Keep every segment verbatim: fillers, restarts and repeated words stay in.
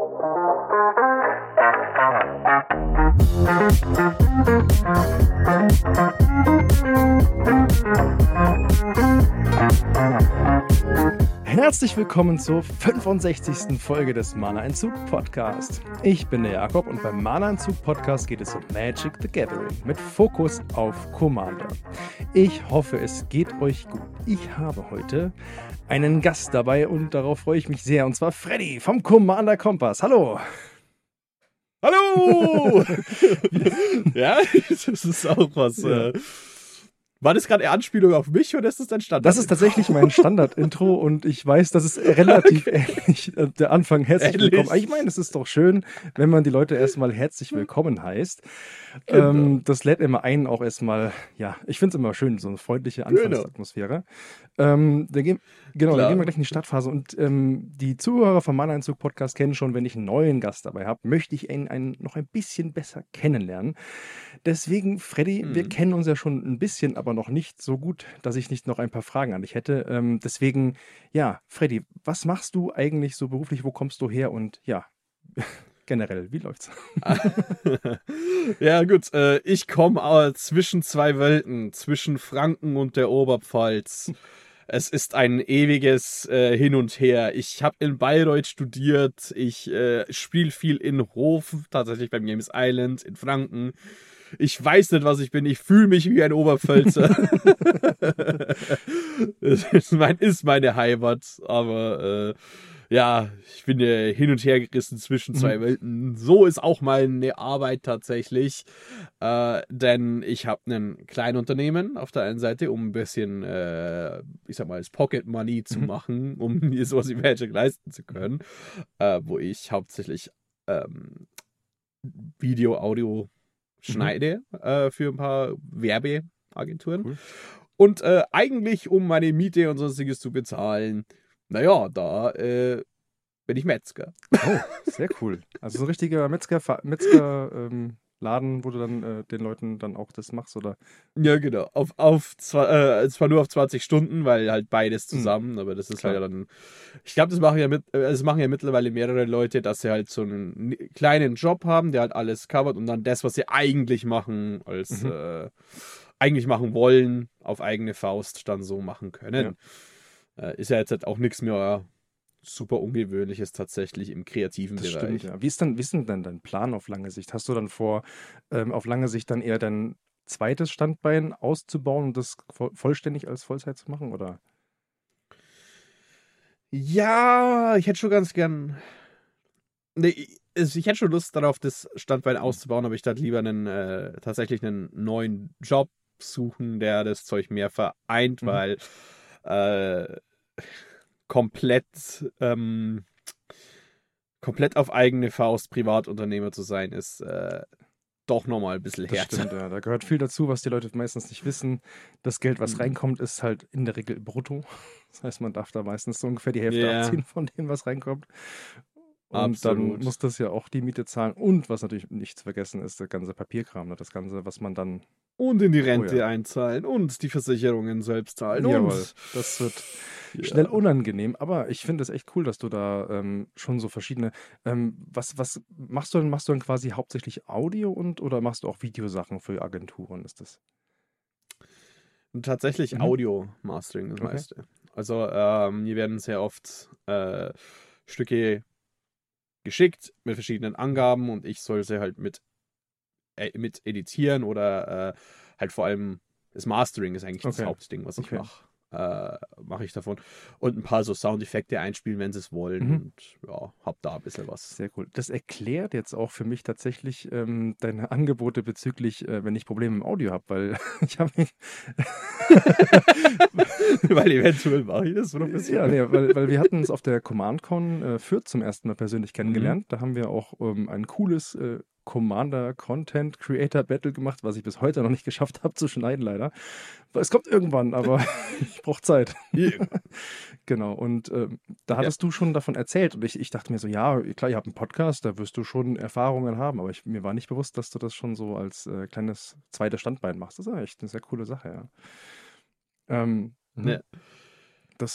Herzlich willkommen zur fünfundsechzigsten Folge des Mana-Entzug-Podcast. Ich bin der Jakob und beim Mana-Entzug-Podcast geht es um Magic the Gathering mit Fokus auf Commander. Ich hoffe, es geht euch gut. Ich habe heute einen Gast dabei und darauf freue ich mich sehr, und zwar Freddy vom Commander Kompass. Hallo! Hallo! Ja, das ist auch was. Ja. Äh, war das gerade eine Anspielung auf mich oder ist das dein Standard? Das ist tatsächlich mein Standard-Intro und ich weiß, das ist relativ okay. ähnlich. Der Anfang herzlich Ähnlich. willkommen. Ich meine, es ist doch schön, wenn man die Leute erstmal herzlich willkommen heißt. Genau. Ähm, das lädt immer ein, auch erstmal, ja, ich finde es immer schön, so eine freundliche Anfangsatmosphäre. Genau, ähm, da gehen, genau dann gehen wir gleich in die Startphase und ähm, die Zuhörer vom Mana-Entzug-Podcast kennen schon, wenn ich einen neuen Gast dabei habe, möchte ich ihn einen noch ein bisschen besser kennenlernen. Deswegen, Freddy, mhm. wir kennen uns ja schon ein bisschen, aber noch nicht so gut, dass ich nicht noch ein paar Fragen an dich hätte. Ähm, deswegen, ja, Freddy, was machst du eigentlich so beruflich? Wo kommst du her? Und ja, generell, wie läuft's? Ja, gut. Äh, ich komme äh, zwischen zwei Welten, zwischen Franken und der Oberpfalz. Es ist ein ewiges äh, Hin und Her. Ich habe in Bayreuth studiert. Ich äh, spiele viel in Hof, tatsächlich beim Games Island in Franken. Ich weiß nicht, was ich bin. Ich fühle mich wie ein Oberpfälzer. Das ist, mein, ist meine Heimat. Aber äh, ja, ich bin ja hin und her gerissen zwischen zwei mhm. Welten. So ist auch meine Arbeit tatsächlich. Äh, denn ich habe ein Kleinunternehmen auf der einen Seite, um ein bisschen, äh, ich sag mal, das Pocket Money zu mhm. machen, um mir sowas wie Magic leisten zu können. Äh, wo ich hauptsächlich ähm, Video, Audio schneide mhm. äh, für ein paar Werbeagenturen. Cool. Und äh, eigentlich, um meine Miete und sonstiges zu bezahlen, naja, da äh, bin ich Metzger. Oh, sehr cool. Also so ein richtiger Metzger, Metzger ähm, Laden, wo du dann äh, den Leuten dann auch das machst, oder? Ja, genau. Auf, auf zwar, äh, zwar nur auf zwanzig Stunden, weil halt beides zusammen, mhm. aber das ist Klar. halt dann. Ich glaube, das machen ja mit, das machen ja mittlerweile mehrere Leute, dass sie halt so einen kleinen Job haben, der halt alles covert und dann das, was sie eigentlich machen, als mhm. äh, eigentlich machen wollen, auf eigene Faust dann so machen können. Ja. Äh, ist ja jetzt halt auch nichts mehr super Ungewöhnliches tatsächlich im kreativen das Bereich. Stimmt, ja. Wie ist, dann, wie ist denn dann dein Plan auf lange Sicht? Hast du dann vor, ähm, auf lange Sicht dann eher dein zweites Standbein auszubauen und das vo- vollständig als Vollzeit zu machen, oder? Ja, ich hätte schon ganz gern. Nee, ich, ich hätte schon Lust darauf, das Standbein auszubauen, aber ich dachte lieber einen äh, tatsächlich einen neuen Job suchen, der das Zeug mehr vereint, mhm. weil äh, komplett ähm, komplett auf eigene Faust Privatunternehmer zu sein, ist äh, doch nochmal ein bisschen härter. Das stimmt, ja. Da gehört viel dazu, was die Leute meistens nicht wissen. Das Geld, was mhm. reinkommt, ist halt in der Regel brutto. Das heißt, man darf da meistens so ungefähr die Hälfte yeah. abziehen von dem, was reinkommt. Und Absolut. Dann muss das ja auch die Miete zahlen. Und was natürlich nicht zu vergessen ist, der ganze Papierkram, ne? Das Ganze, was man dann... Und in die Rente oh, ja. einzahlen und die Versicherungen selbst zahlen. Jawohl, und das wird ja. schnell unangenehm. Aber ich finde es echt cool, dass du da ähm, schon so verschiedene... Ähm, was, was machst du denn? Machst du dann quasi hauptsächlich Audio und oder machst du auch Videosachen für Agenturen? Ist das? Und tatsächlich mhm. Audio-Mastering das okay. meiste. Also ähm, mir werden sehr oft äh, Stücke geschickt mit verschiedenen Angaben und ich soll sie halt mit mit editieren oder äh, halt vor allem das Mastering ist eigentlich okay. das Hauptding, was ich okay. mache. Äh, mache ich davon. Und ein paar so Soundeffekte einspielen, wenn sie es wollen. Mhm. Und ja, hab da ein bisschen was. Sehr cool. Das erklärt jetzt auch für mich tatsächlich ähm, deine Angebote bezüglich, äh, wenn ich Probleme im Audio habe, weil ich habe mich... weil eventuell mache ich das so ein bisschen. Ja, nee, weil, weil wir hatten uns auf der CommandCon äh, Fürth zum ersten Mal persönlich kennengelernt. Mhm. Da haben wir auch ähm, ein cooles äh, Commander Content Creator Battle gemacht, was ich bis heute noch nicht geschafft habe zu schneiden, leider. Es kommt irgendwann, aber ich brauche Zeit. Yeah. Genau, und ähm, da hattest ja. du schon davon erzählt und ich, ich dachte mir so, ja, klar, ihr habt einen Podcast, da wirst du schon Erfahrungen haben, aber ich, mir war nicht bewusst, dass du das schon so als äh, kleines zweites Standbein machst. Das ist ja echt eine sehr coole Sache, ja. Ähm, ja. Das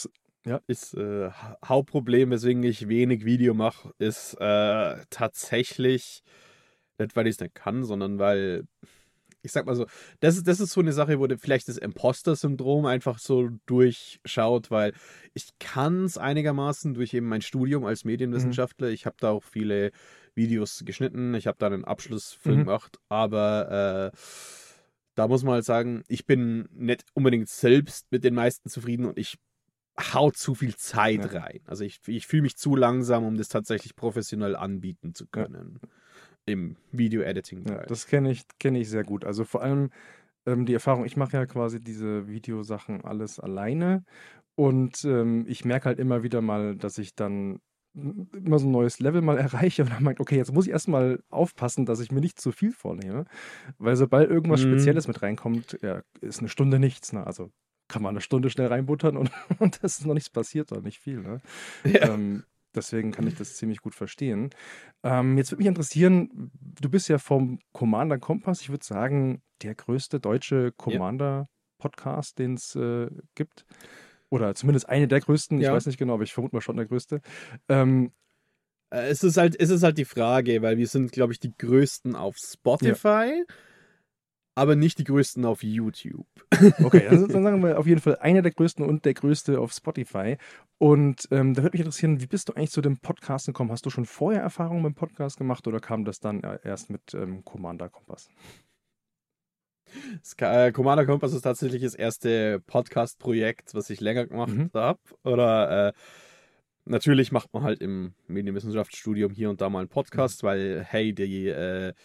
Ja. ist äh, Ha- Hauptproblem, weswegen ich wenig Video mache, ist äh, tatsächlich nicht, weil ich es nicht kann, sondern weil, ich sag mal so, das ist, das ist so eine Sache, wo du vielleicht das Imposter-Syndrom einfach so durchschaut, weil ich kann es einigermaßen durch eben mein Studium als Mhm. Medienwissenschaftler. Ich habe da auch viele Videos geschnitten, ich habe da einen Abschlussfilm Mhm. gemacht, aber äh, da muss man halt sagen, ich bin nicht unbedingt selbst mit den meisten zufrieden und ich hau zu viel Ja. Zeit rein. Also ich, ich fühle mich zu langsam, um das tatsächlich professionell anbieten zu Ja. können. Im Ja, Video-Editing-Bereich. das kenne ich, kenne ich sehr gut. Also vor allem ähm, die Erfahrung, ich mache ja quasi diese Videosachen alles alleine und ähm, ich merke halt immer wieder mal, dass ich dann m- immer so ein neues Level mal erreiche und dann merke, okay, jetzt muss ich erstmal aufpassen, dass ich mir nicht zu viel vornehme, weil sobald irgendwas Mhm. Spezielles mit reinkommt, ja, ist eine Stunde nichts, ne? Also kann man eine Stunde schnell reinbuttern und, und es ist noch nichts passiert oder nicht viel, ne? Ja. Ähm, deswegen kann ich das ziemlich gut verstehen. Ähm, jetzt würde mich interessieren, du bist ja vom Commander Kompass, ich würde sagen, der größte deutsche Ja. Commander-Podcast, den es äh, gibt. Oder zumindest eine der größten, ich Ja. weiß nicht genau, aber ich vermute mal schon der größte. Ähm, Äh, Es ist halt, es ist halt die Frage, weil wir sind, glaube ich, die größten auf ja, Spotify, aber nicht die größten auf YouTube. okay, dann, dann sagen wir auf jeden Fall einer der größten und der größte auf Spotify. Und ähm, da würde mich interessieren, wie bist du eigentlich zu dem Podcast gekommen? Hast du schon vorher Erfahrungen mit dem Podcast gemacht oder kam das dann äh, erst mit ähm, Commander Kompass? Ska- äh, Commander Kompass ist tatsächlich das erste Podcast-Projekt, was ich länger gemacht Mhm. habe. Oder äh, natürlich macht man halt im Medienwissenschaftsstudium hier und da mal einen Mhm. Podcast, weil, hey, die äh,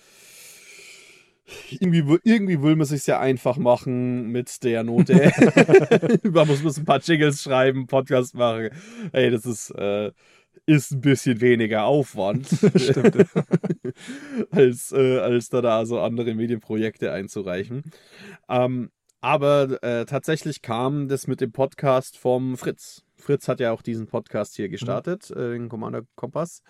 irgendwie, wi- irgendwie will man sich ja einfach machen mit der Note. Man muss, muss ein paar Jingles schreiben, Podcast machen. Hey, das ist, äh, ist ein bisschen weniger Aufwand, Stimmt. Ja. als, äh, als da, da so andere Medienprojekte einzureichen. Ähm, aber äh, tatsächlich kam das mit dem Podcast vom Fritz. Fritz hat ja auch diesen Podcast hier Mhm. gestartet, äh, den Commander Kompass.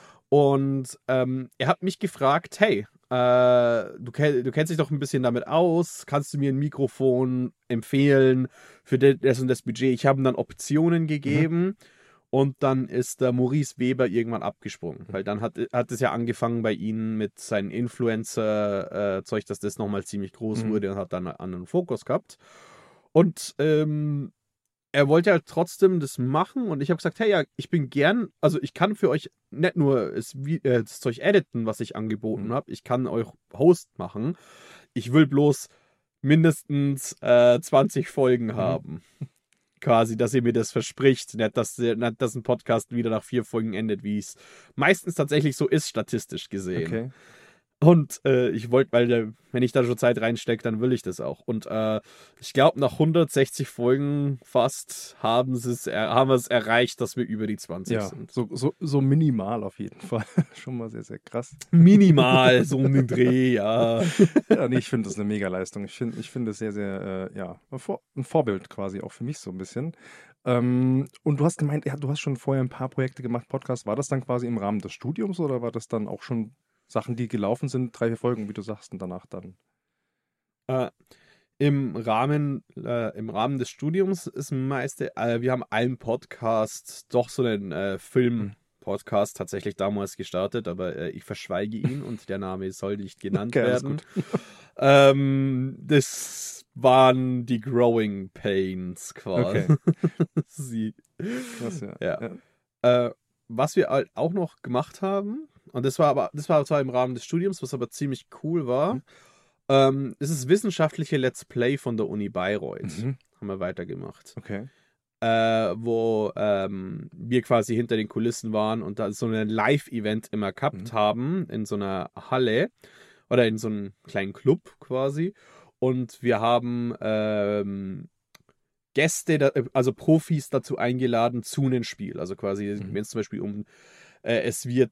Und ähm, er hat mich gefragt, hey, äh, du, kenn, du kennst dich doch ein bisschen damit aus, kannst du mir ein Mikrofon empfehlen für das und das Budget? Ich habe ihm dann Optionen Mhm. gegeben und dann ist der Maurice Weber irgendwann abgesprungen, weil dann hat, hat es ja angefangen bei ihnen mit seinem Influencer-Zeug, dass das nochmal ziemlich groß Mhm. wurde und hat dann einen anderen Fokus gehabt. Und ähm, er wollte halt trotzdem das machen und ich habe gesagt, hey, ja, ich bin gern, also ich kann für euch nicht nur das, Vi- äh, das Zeug editen, was ich angeboten Mhm. habe, ich kann euch Host machen. Ich will bloß mindestens äh, zwanzig Folgen Mhm. haben. Quasi, dass ihr mir das verspricht, nicht dass, nicht, dass ein Podcast wieder nach vier Folgen endet, wie es meistens tatsächlich so ist, statistisch gesehen. Okay. Und äh, ich wollte, weil äh, wenn ich da schon Zeit reinstecke, dann will ich das auch. Und äh, ich glaube, nach hundertsechzig Folgen fast haben, sie's, er, haben wir es erreicht, dass wir über die zwanzig Ja, sind. so, so, so minimal auf jeden Fall. Schon mal sehr, sehr krass. Minimal, so um den Dreh, ja. Ja, nee, ich finde das eine Mega-Leistung. Ich finde ich finde es sehr, sehr, äh, ja, ein Vor ein Vorbild quasi auch für mich so ein bisschen. Ähm, und du hast gemeint, ja, du hast schon vorher ein paar Projekte gemacht, Podcast. War das dann quasi im Rahmen des Studiums oder war das dann auch schon Sachen, die gelaufen sind, drei, vier Folgen, wie du sagst, und danach dann? Äh, im, Rahmen, äh, Im Rahmen des Studiums ist meiste, äh, wir haben einen Podcast, doch so einen äh, Hm. Film-Podcast tatsächlich damals gestartet, aber äh, ich verschweige ihn und der Name soll nicht genannt Okay, alles werden. gut. Ähm, das waren die Growing Pains Okay, quasi. krass, ja. Ja. Ja. Äh, was wir halt auch noch gemacht haben, und das war aber, das war zwar im Rahmen des Studiums, was aber ziemlich cool Mhm. war, ähm, es ist wissenschaftliche Let's Play von der Uni Bayreuth. Mhm. Haben wir weitergemacht. Okay. Äh, wo ähm, wir quasi hinter den Kulissen waren und da so ein Live-Event immer Mhm. gehabt haben in so einer Halle oder in so einem kleinen Club quasi. Und wir haben ähm, Gäste, da, also Profis dazu eingeladen zu einem Spiel. Also quasi, Mhm. wenn es zum Beispiel um, äh, es wird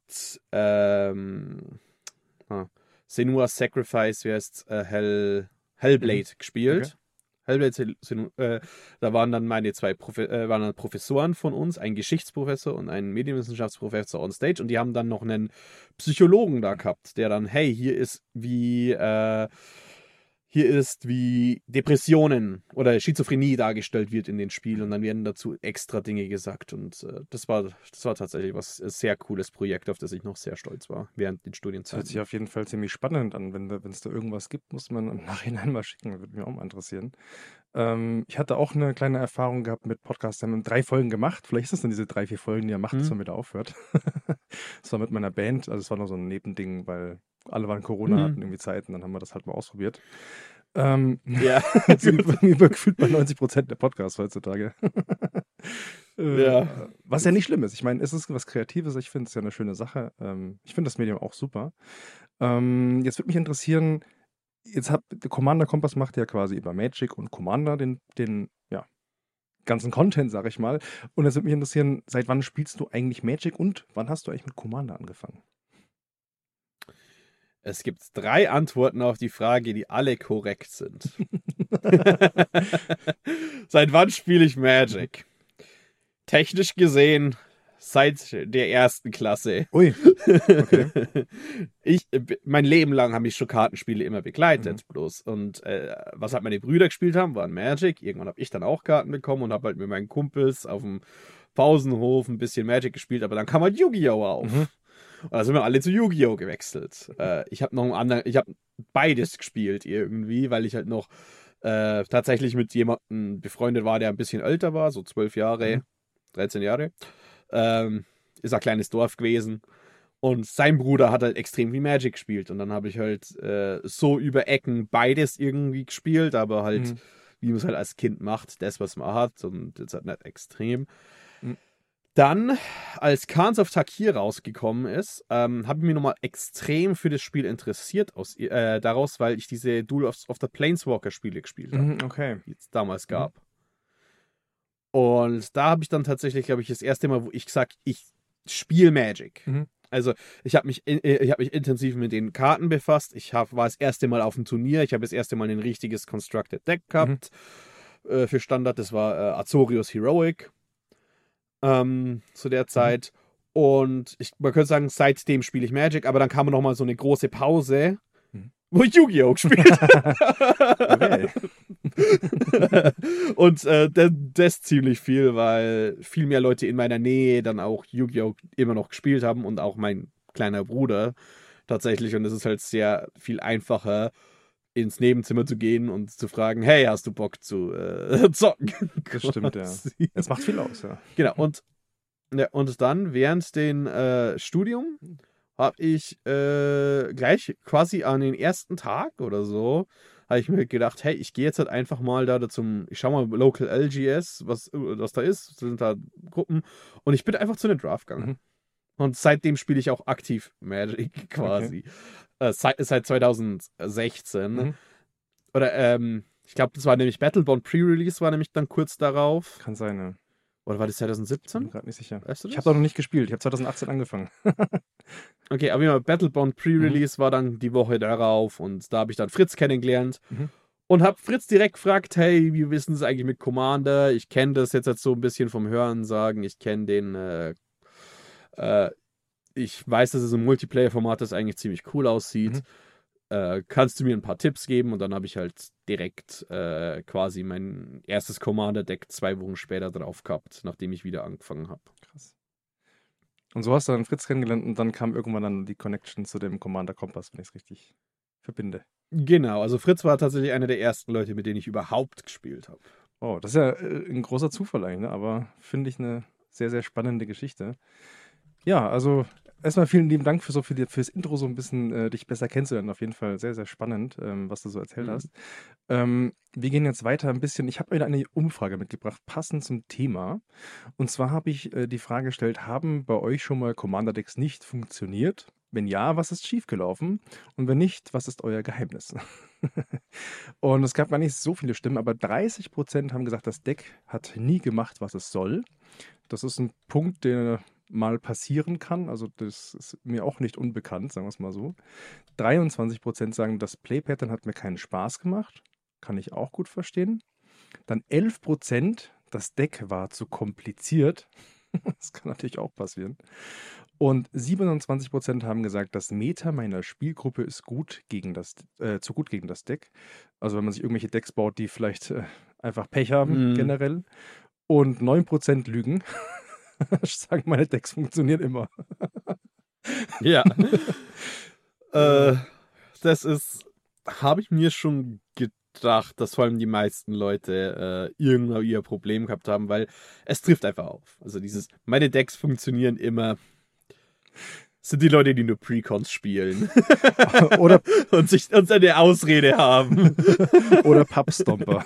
ähm, ah, Senua's Sacrifice, wie heißt äh, Hell, Mhm. Hellblade Okay. gespielt. Hellblade, Senu, äh, da waren dann meine zwei Profe äh, waren dann Professoren von uns, ein Geschichtsprofessor und ein Medienwissenschaftsprofessor on stage und die haben dann noch einen Psychologen da gehabt, der dann, hey, hier ist wie, äh, hier ist, wie Depressionen oder Schizophrenie dargestellt wird in den Spielen und dann werden dazu extra Dinge gesagt und äh, das war das war tatsächlich was ein sehr cooles Projekt, auf das ich noch sehr stolz war während den Das hört Studienzeiten. sich auf jeden Fall ziemlich spannend an. Wenn da, wenn es da irgendwas gibt, muss man im Nachhinein mal schicken. Würde mich auch mal interessieren. Ähm, ich hatte auch eine kleine Erfahrung gehabt mit Podcasts. Wir haben drei Folgen gemacht. Vielleicht ist es dann diese drei, vier Folgen, die er macht, bis Mhm. man wieder aufhört. Das war mit meiner Band. Also es war noch so ein Nebending, weil alle waren Corona, hatten Mhm. irgendwie Zeit und dann haben wir das halt mal ausprobiert. Ähm, Ja, so über, über gefühlt bei neunzig Prozent der Podcasts heutzutage. Äh, ja. was ja nicht schlimm ist. Ich meine, es ist was Kreatives. Ich finde es ja eine schöne Sache. Ähm, ich finde das Medium auch super. Ähm, jetzt würde mich interessieren, jetzt hat Commander Kompass macht ja quasi über Magic und Commander den, den ja, ganzen Content, sag ich mal. Und jetzt würde mich interessieren, seit wann spielst du eigentlich Magic und wann hast du eigentlich mit Commander angefangen? Es gibt drei Antworten auf die Frage, die alle korrekt sind. Seit wann spiele ich Magic? Technisch gesehen seit der ersten Klasse. Ui, okay. Ich, mein Leben lang haben mich schon Kartenspiele immer Mhm. begleitet, bloß. Und äh, was halt meine Brüder gespielt haben, waren Magic. Irgendwann habe ich dann auch Karten bekommen und habe halt mit meinen Kumpels auf dem Pausenhof ein bisschen Magic gespielt, aber dann kam halt Yu-Gi-Oh! Auf. Mhm. Und da sind wir alle zu Yu-Gi-Oh! Gewechselt. Äh, ich habe noch einen anderen, ich habe beides gespielt irgendwie, weil ich halt noch äh, tatsächlich mit jemandem befreundet war, der ein bisschen älter war, so zwölf Jahre, Mhm. dreizehn Jahre. Ähm, ist ein kleines Dorf gewesen. Und sein Bruder hat halt extrem viel Magic gespielt. Und dann habe ich halt äh, so über Ecken beides irgendwie gespielt, aber halt, Mhm. wie man es halt als Kind macht, das, was man hat. Und jetzt halt nicht extrem. Mhm. Dann, als Khans of Tarkir rausgekommen ist, ähm, habe ich mich nochmal extrem für das Spiel interessiert, aus, äh, daraus, weil ich diese Duel of, of the Planeswalker Spiele gespielt habe, Mhm. Okay. die es damals Mhm. gab. Und da habe ich dann tatsächlich, glaube ich, das erste Mal, wo ich gesagt, ich spiele Magic. Mhm. Also ich habe mich, in- äh, ich hab mich intensiv mit den Karten befasst. Ich hab, war das erste Mal auf dem Turnier. Ich habe das erste Mal ein richtiges Constructed Deck Mhm. gehabt äh, für Standard. Das war äh, Azorius Heroic ähm, zu der Mhm. Zeit. Und ich, man könnte sagen, seitdem spiele ich Magic. Aber dann kam noch mal so eine große Pause, Mhm. wo ich Yu-Gi-Oh! Gespielt Okay. Und äh, das, das ziemlich viel, weil viel mehr Leute in meiner Nähe dann auch Yu-Gi-Oh! Immer noch gespielt haben und auch mein kleiner Bruder tatsächlich. Und es ist halt sehr viel einfacher, ins Nebenzimmer zu gehen und zu fragen, hey, hast du Bock zu äh, zocken? Das stimmt, ja. Quasi. Es macht viel aus, ja. Genau, und, ja, und dann während dem äh, Studium habe ich äh, gleich quasi an den ersten Tag oder so, habe ich mir gedacht, hey, ich gehe jetzt halt einfach mal da zum, ich schau mal Local L G S, was, was da ist, das sind da Gruppen und ich bin einfach zu einem Draft gegangen. Mhm. Und seitdem spiele ich auch aktiv Magic Okay. quasi. Äh, seit, seit zwanzig sechzehn. Mhm. Oder, ähm, ich glaube, das war nämlich Battlebond Pre-Release, war nämlich dann kurz darauf. Kann sein, ja. Oder war das Bin mir zwanzig siebzehn? gerade nicht sicher. Weißt du Ich das? habe da noch nicht gespielt. Ich habe zwanzig achtzehn angefangen. Okay, aber ja, Battlebond Mhm. Pre-Release war dann die Woche darauf und da habe ich dann Fritz kennengelernt Mhm. und habe Fritz direkt gefragt, hey, wie wissen Sie eigentlich mit Commander? Ich kenne das jetzt, jetzt so ein bisschen vom Hören sagen, ich kenne den, äh, äh, ich weiß, dass es ein Multiplayer-Format ist, eigentlich ziemlich cool aussieht. Mhm. Äh, kannst du mir ein paar Tipps geben? Und dann habe ich halt direkt äh, quasi mein erstes Commander-Deck zwei Wochen später drauf gehabt, nachdem ich wieder angefangen habe. Krass. Und so hast du dann Fritz kennengelernt und dann kam irgendwann dann die Connection zu dem Commander Kompass, wenn ich es richtig verbinde. Genau, also Fritz war tatsächlich einer der ersten Leute, mit denen ich überhaupt gespielt habe. Oh, das ist ja äh, ein großer Zufall eigentlich, ne? Aber finde ich eine sehr, sehr spannende Geschichte. Ja, also erstmal vielen lieben Dank für so viel, fürs Intro, so ein bisschen äh, dich besser kennenzulernen. Auf jeden Fall sehr, sehr spannend, ähm, was du so erzählt Mhm. hast. Ähm, wir gehen jetzt weiter ein bisschen. Ich habe wieder eine Umfrage mitgebracht, passend zum Thema. Und zwar habe ich äh, die Frage gestellt, haben bei euch schon mal Commander-Decks nicht funktioniert? Wenn ja, was ist schiefgelaufen? Und wenn nicht, was ist euer Geheimnis? Und es gab gar nicht so viele Stimmen, aber dreißig Prozent haben gesagt, das Deck hat nie gemacht, was es soll. Das ist ein Punkt, der mal passieren kann. Also das ist mir auch nicht unbekannt, sagen wir es mal so. dreiundzwanzig Prozent sagen, das Play-Pattern hat mir keinen Spaß gemacht. Kann ich auch gut verstehen. Dann elf Prozent, das Deck war zu kompliziert. Das kann natürlich auch passieren. Und siebenundzwanzig Prozent haben gesagt, das Meta meiner Spielgruppe ist gut gegen das, äh, zu gut gegen das Deck. Also wenn man sich irgendwelche Decks baut, die vielleicht äh, einfach Pech haben, Mhm. generell. Und neun Prozent lügen. Sagen, meine Decks funktionieren immer. Ja. äh, das ist, habe ich mir schon gedacht, dass vor allem die meisten Leute äh, irgendwann ihr Problem gehabt haben, weil es trifft einfach auf. Also dieses, meine Decks funktionieren immer, sind die Leute, die nur Precons spielen. Oder und sich und eine Ausrede haben. Oder Pubstomper.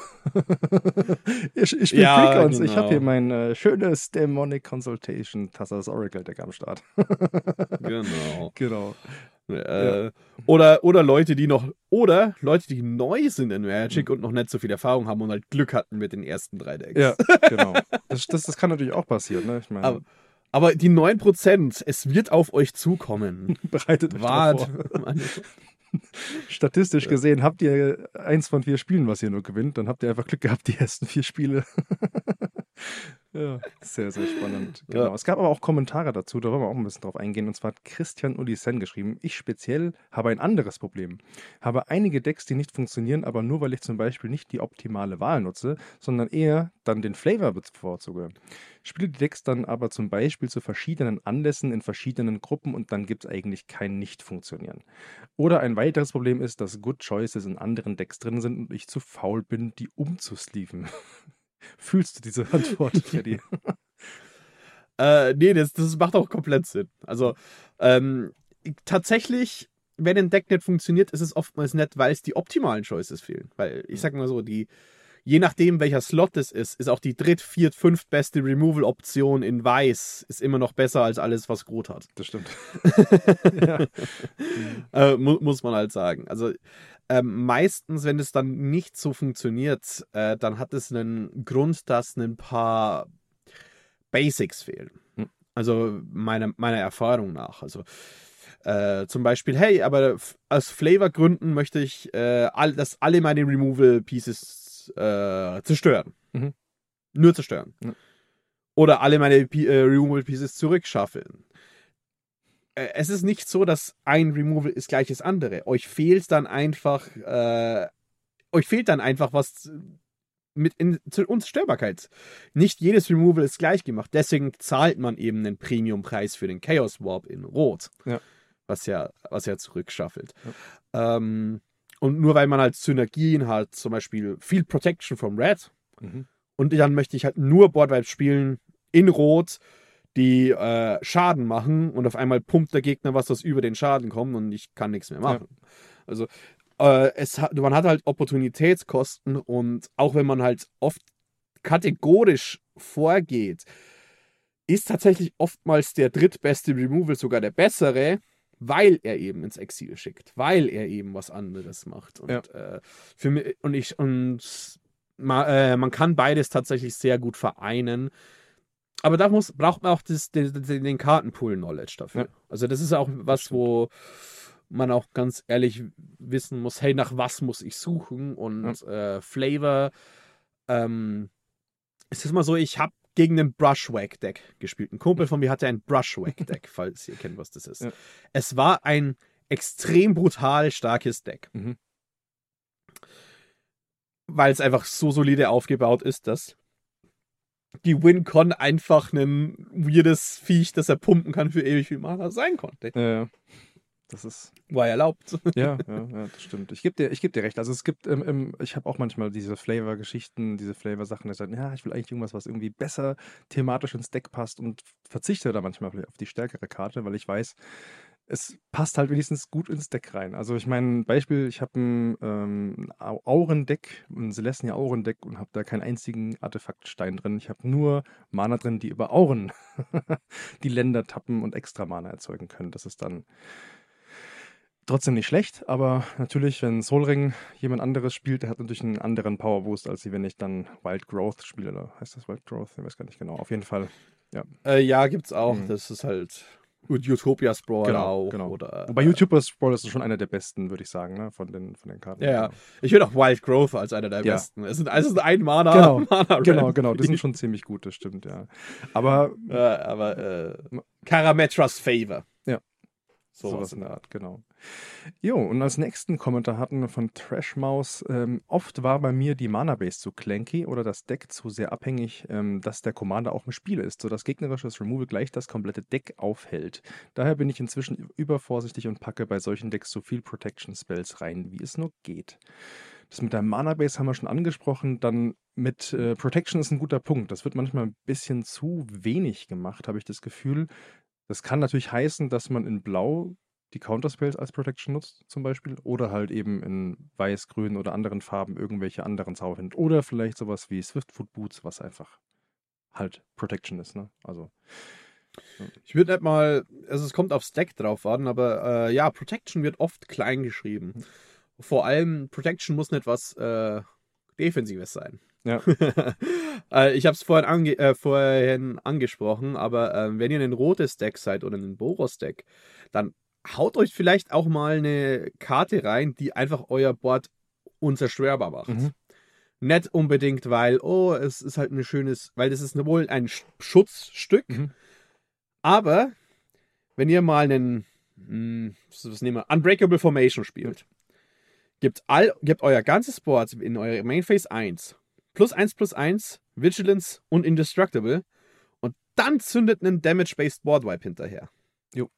ich ich spiele Ja, Precons. genau. Ich habe hier mein äh, schönes Demonic Consultation Tassas Oracle Deck am Start. Genau. Genau. Äh, Ja. oder, oder Leute, die noch, oder Leute, die neu sind in Magic und noch nicht so viel Erfahrung haben und halt Glück hatten mit den ersten drei Decks. Ja, genau. Das, das, das kann natürlich auch passieren, ne? Ich meine, Aber, aber die neun Prozent, es wird auf euch zukommen. bereitet euch drauf Wart. vor. Statistisch gesehen habt ihr eins von vier Spielen, was ihr nur gewinnt, dann habt ihr einfach Glück gehabt, die ersten vier Spiele. Ja, sehr, sehr spannend. Genau. Ja. Es gab aber auch Kommentare dazu, da wollen wir auch ein bisschen drauf eingehen. Und zwar hat Christian Ulyssen geschrieben, ich speziell habe ein anderes Problem. Habe einige Decks, die nicht funktionieren, aber nur, weil ich zum Beispiel nicht die optimale Wahl nutze, sondern eher dann den Flavor bevorzuge. Spiele die Decks dann aber zum Beispiel zu verschiedenen Anlässen in verschiedenen Gruppen und dann gibt es eigentlich kein Nicht-Funktionieren. Oder ein weiteres Problem ist, dass Good Choices in anderen Decks drin sind und ich zu faul bin, die umzusleeven. Fühlst du diese Antwort, Freddy? Äh, nee, das, das macht auch komplett Sinn. Also, ähm, tatsächlich, wenn ein Deck nicht funktioniert, ist es oftmals nicht, weil es die optimalen Choices fehlen. Weil, ich sag mal so, die, je nachdem, welcher Slot es ist, ist auch die dritt-, viert-, fünftbeste Removal-Option in Weiß ist immer noch besser als alles, was Rot hat. Das stimmt. Ja. äh, mu muss man halt sagen. Also, ähm, meistens, wenn es dann nicht so funktioniert, äh, dann hat es einen Grund, dass ein paar Basics fehlen. Hm. Also meiner, meiner Erfahrung nach. Also äh, zum Beispiel, hey, aber aus Flavor-Gründen möchte ich, äh, all, dass alle meine Removal-Pieces äh, zerstören. Mhm. Nur zerstören. Ja. Oder alle meine P äh, Removal-Pieces zurückschaffeln. Äh, es ist nicht so, dass ein Removal ist gleich das andere. Euch fehlt dann einfach, äh, euch fehlt dann einfach was mit in, zur Unzerstörbarkeit. Nicht jedes Removal ist gleich gemacht. Deswegen zahlt man eben einen Premium-Preis für den Chaos Warp in Rot. Ja. Was ja, was ja zurückschaffelt. Ja. Ähm, und nur weil man halt Synergien hat, zum Beispiel viel Protection vom Red, Mhm. und dann möchte ich halt nur Boardwipe spielen in Rot, die äh, Schaden machen und auf einmal pumpt der Gegner was, das über den Schaden kommt und ich kann nichts mehr machen. Ja. Also äh, es hat, man hat halt Opportunitätskosten und auch wenn man halt oft kategorisch vorgeht, ist tatsächlich oftmals der drittbeste Removal sogar der bessere, weil er eben ins Exil schickt, weil er eben was anderes macht. Und, ja. äh, für mich, und ich und man, äh, man kann beides tatsächlich sehr gut vereinen. Aber da muss, braucht man auch das, den, den Kartenpool-Knowledge dafür. Ja. Also das ist auch was, wo man auch ganz ehrlich wissen muss, hey, nach was muss ich suchen? Und ja. äh, Flavor, ähm, es ist mal so, ich habe gegen ein Brushwhack-Deck gespielt. Ein Kumpel von mir hatte ein Brushwhack-Deck, falls ihr kennt, was das ist. Ja. Es war ein extrem brutal starkes Deck. Mhm. Weil es einfach so solide aufgebaut ist, dass die Wincon einfach ein weirdes Viech, das er pumpen kann für ewig viel Mana sein konnte. Ja, das ist... War erlaubt. Ja, ja, ja, das stimmt. Ich gebe dir, geb dir recht. Also es gibt, ähm, ähm, ich habe auch manchmal diese Flavor-Geschichten, diese Flavor-Sachen, dass ich sage, ja, ich will eigentlich irgendwas, was irgendwie besser thematisch ins Deck passt und verzichte da manchmal auf die stärkere Karte, weil ich weiß, es passt halt wenigstens gut ins Deck rein. Also ich meine, Beispiel, ich habe ein ähm, Aurendeck, ein Celestia Aurendeck und habe da keinen einzigen Artefaktstein drin. Ich habe nur Mana drin, die über Auren die Länder tappen und extra Mana erzeugen können. Das ist dann trotzdem nicht schlecht, aber natürlich, wenn Sol Ring jemand anderes spielt, der hat natürlich einen anderen Power Boost, als wenn ich dann Wild Growth spiele. Oder heißt das Wild Growth? Ich weiß gar nicht genau. Auf jeden Fall, ja. Äh, ja, gibt's auch. Mhm. Das ist halt... Und Utopia Sprawl Genau, auch. genau. Oder, Wobei äh, Utopia Sprawl ist schon einer der besten, würde ich sagen, ne? von, den, von den Karten. Ja, ja. Genau. Ich finde auch Wild Growth als einer der Ja. besten. Es sind, es ist ein Mana. Genau, Mana genau, genau. Die sind schon ziemlich gut, das stimmt, ja. Aber, Ja, aber äh, Karametras Favor. Ja. Sowas sowas in der Art, genau. Jo, und als nächsten Kommentar hatten wir von Trashmaus, ähm, oft war bei mir die Mana-Base zu clanky oder das Deck zu sehr abhängig, ähm, dass der Commander auch im Spiel ist, sodass gegnerisches Removal gleich das komplette Deck aufhält. Daher bin ich inzwischen übervorsichtig und packe bei solchen Decks so viel Protection-Spells rein, wie es nur geht. Das mit der Mana-Base haben wir schon angesprochen, dann mit äh, Protection ist ein guter Punkt. Das wird manchmal ein bisschen zu wenig gemacht, habe ich das Gefühl. Das kann natürlich heißen, dass man in Blau die Counterspells als Protection nutzt, zum Beispiel, oder halt eben in Weiß, Grün oder anderen Farben irgendwelche anderen Zauber findet. Oder vielleicht sowas wie Swiftfoot Boots, was einfach halt Protection ist, ne? Also. Ja. Ich würde nicht mal, also es kommt aufs Deck drauf an, aber äh, ja, Protection wird oft klein geschrieben. Vor allem, Protection muss nicht was äh, Defensives sein. Ja. äh, ich habe es vorhin, ange äh, vorhin angesprochen, aber äh, wenn ihr ein rotes Deck seid oder ein Boros-Deck, dann haut euch vielleicht auch mal eine Karte rein, die einfach euer Board unzerstörbar macht. Mhm. Nicht unbedingt, weil, oh, es ist halt ein schönes, weil das ist wohl ein Schutzstück, Mhm. aber wenn ihr mal einen, mh, was nehmen wir, Unbreakable Formation spielt, gebt, all, gebt euer ganzes Board in eure Main Phase eins, plus eins plus eins, Vigilance und Indestructible und dann zündet einen Damage-Based Board Wipe hinterher. Jo.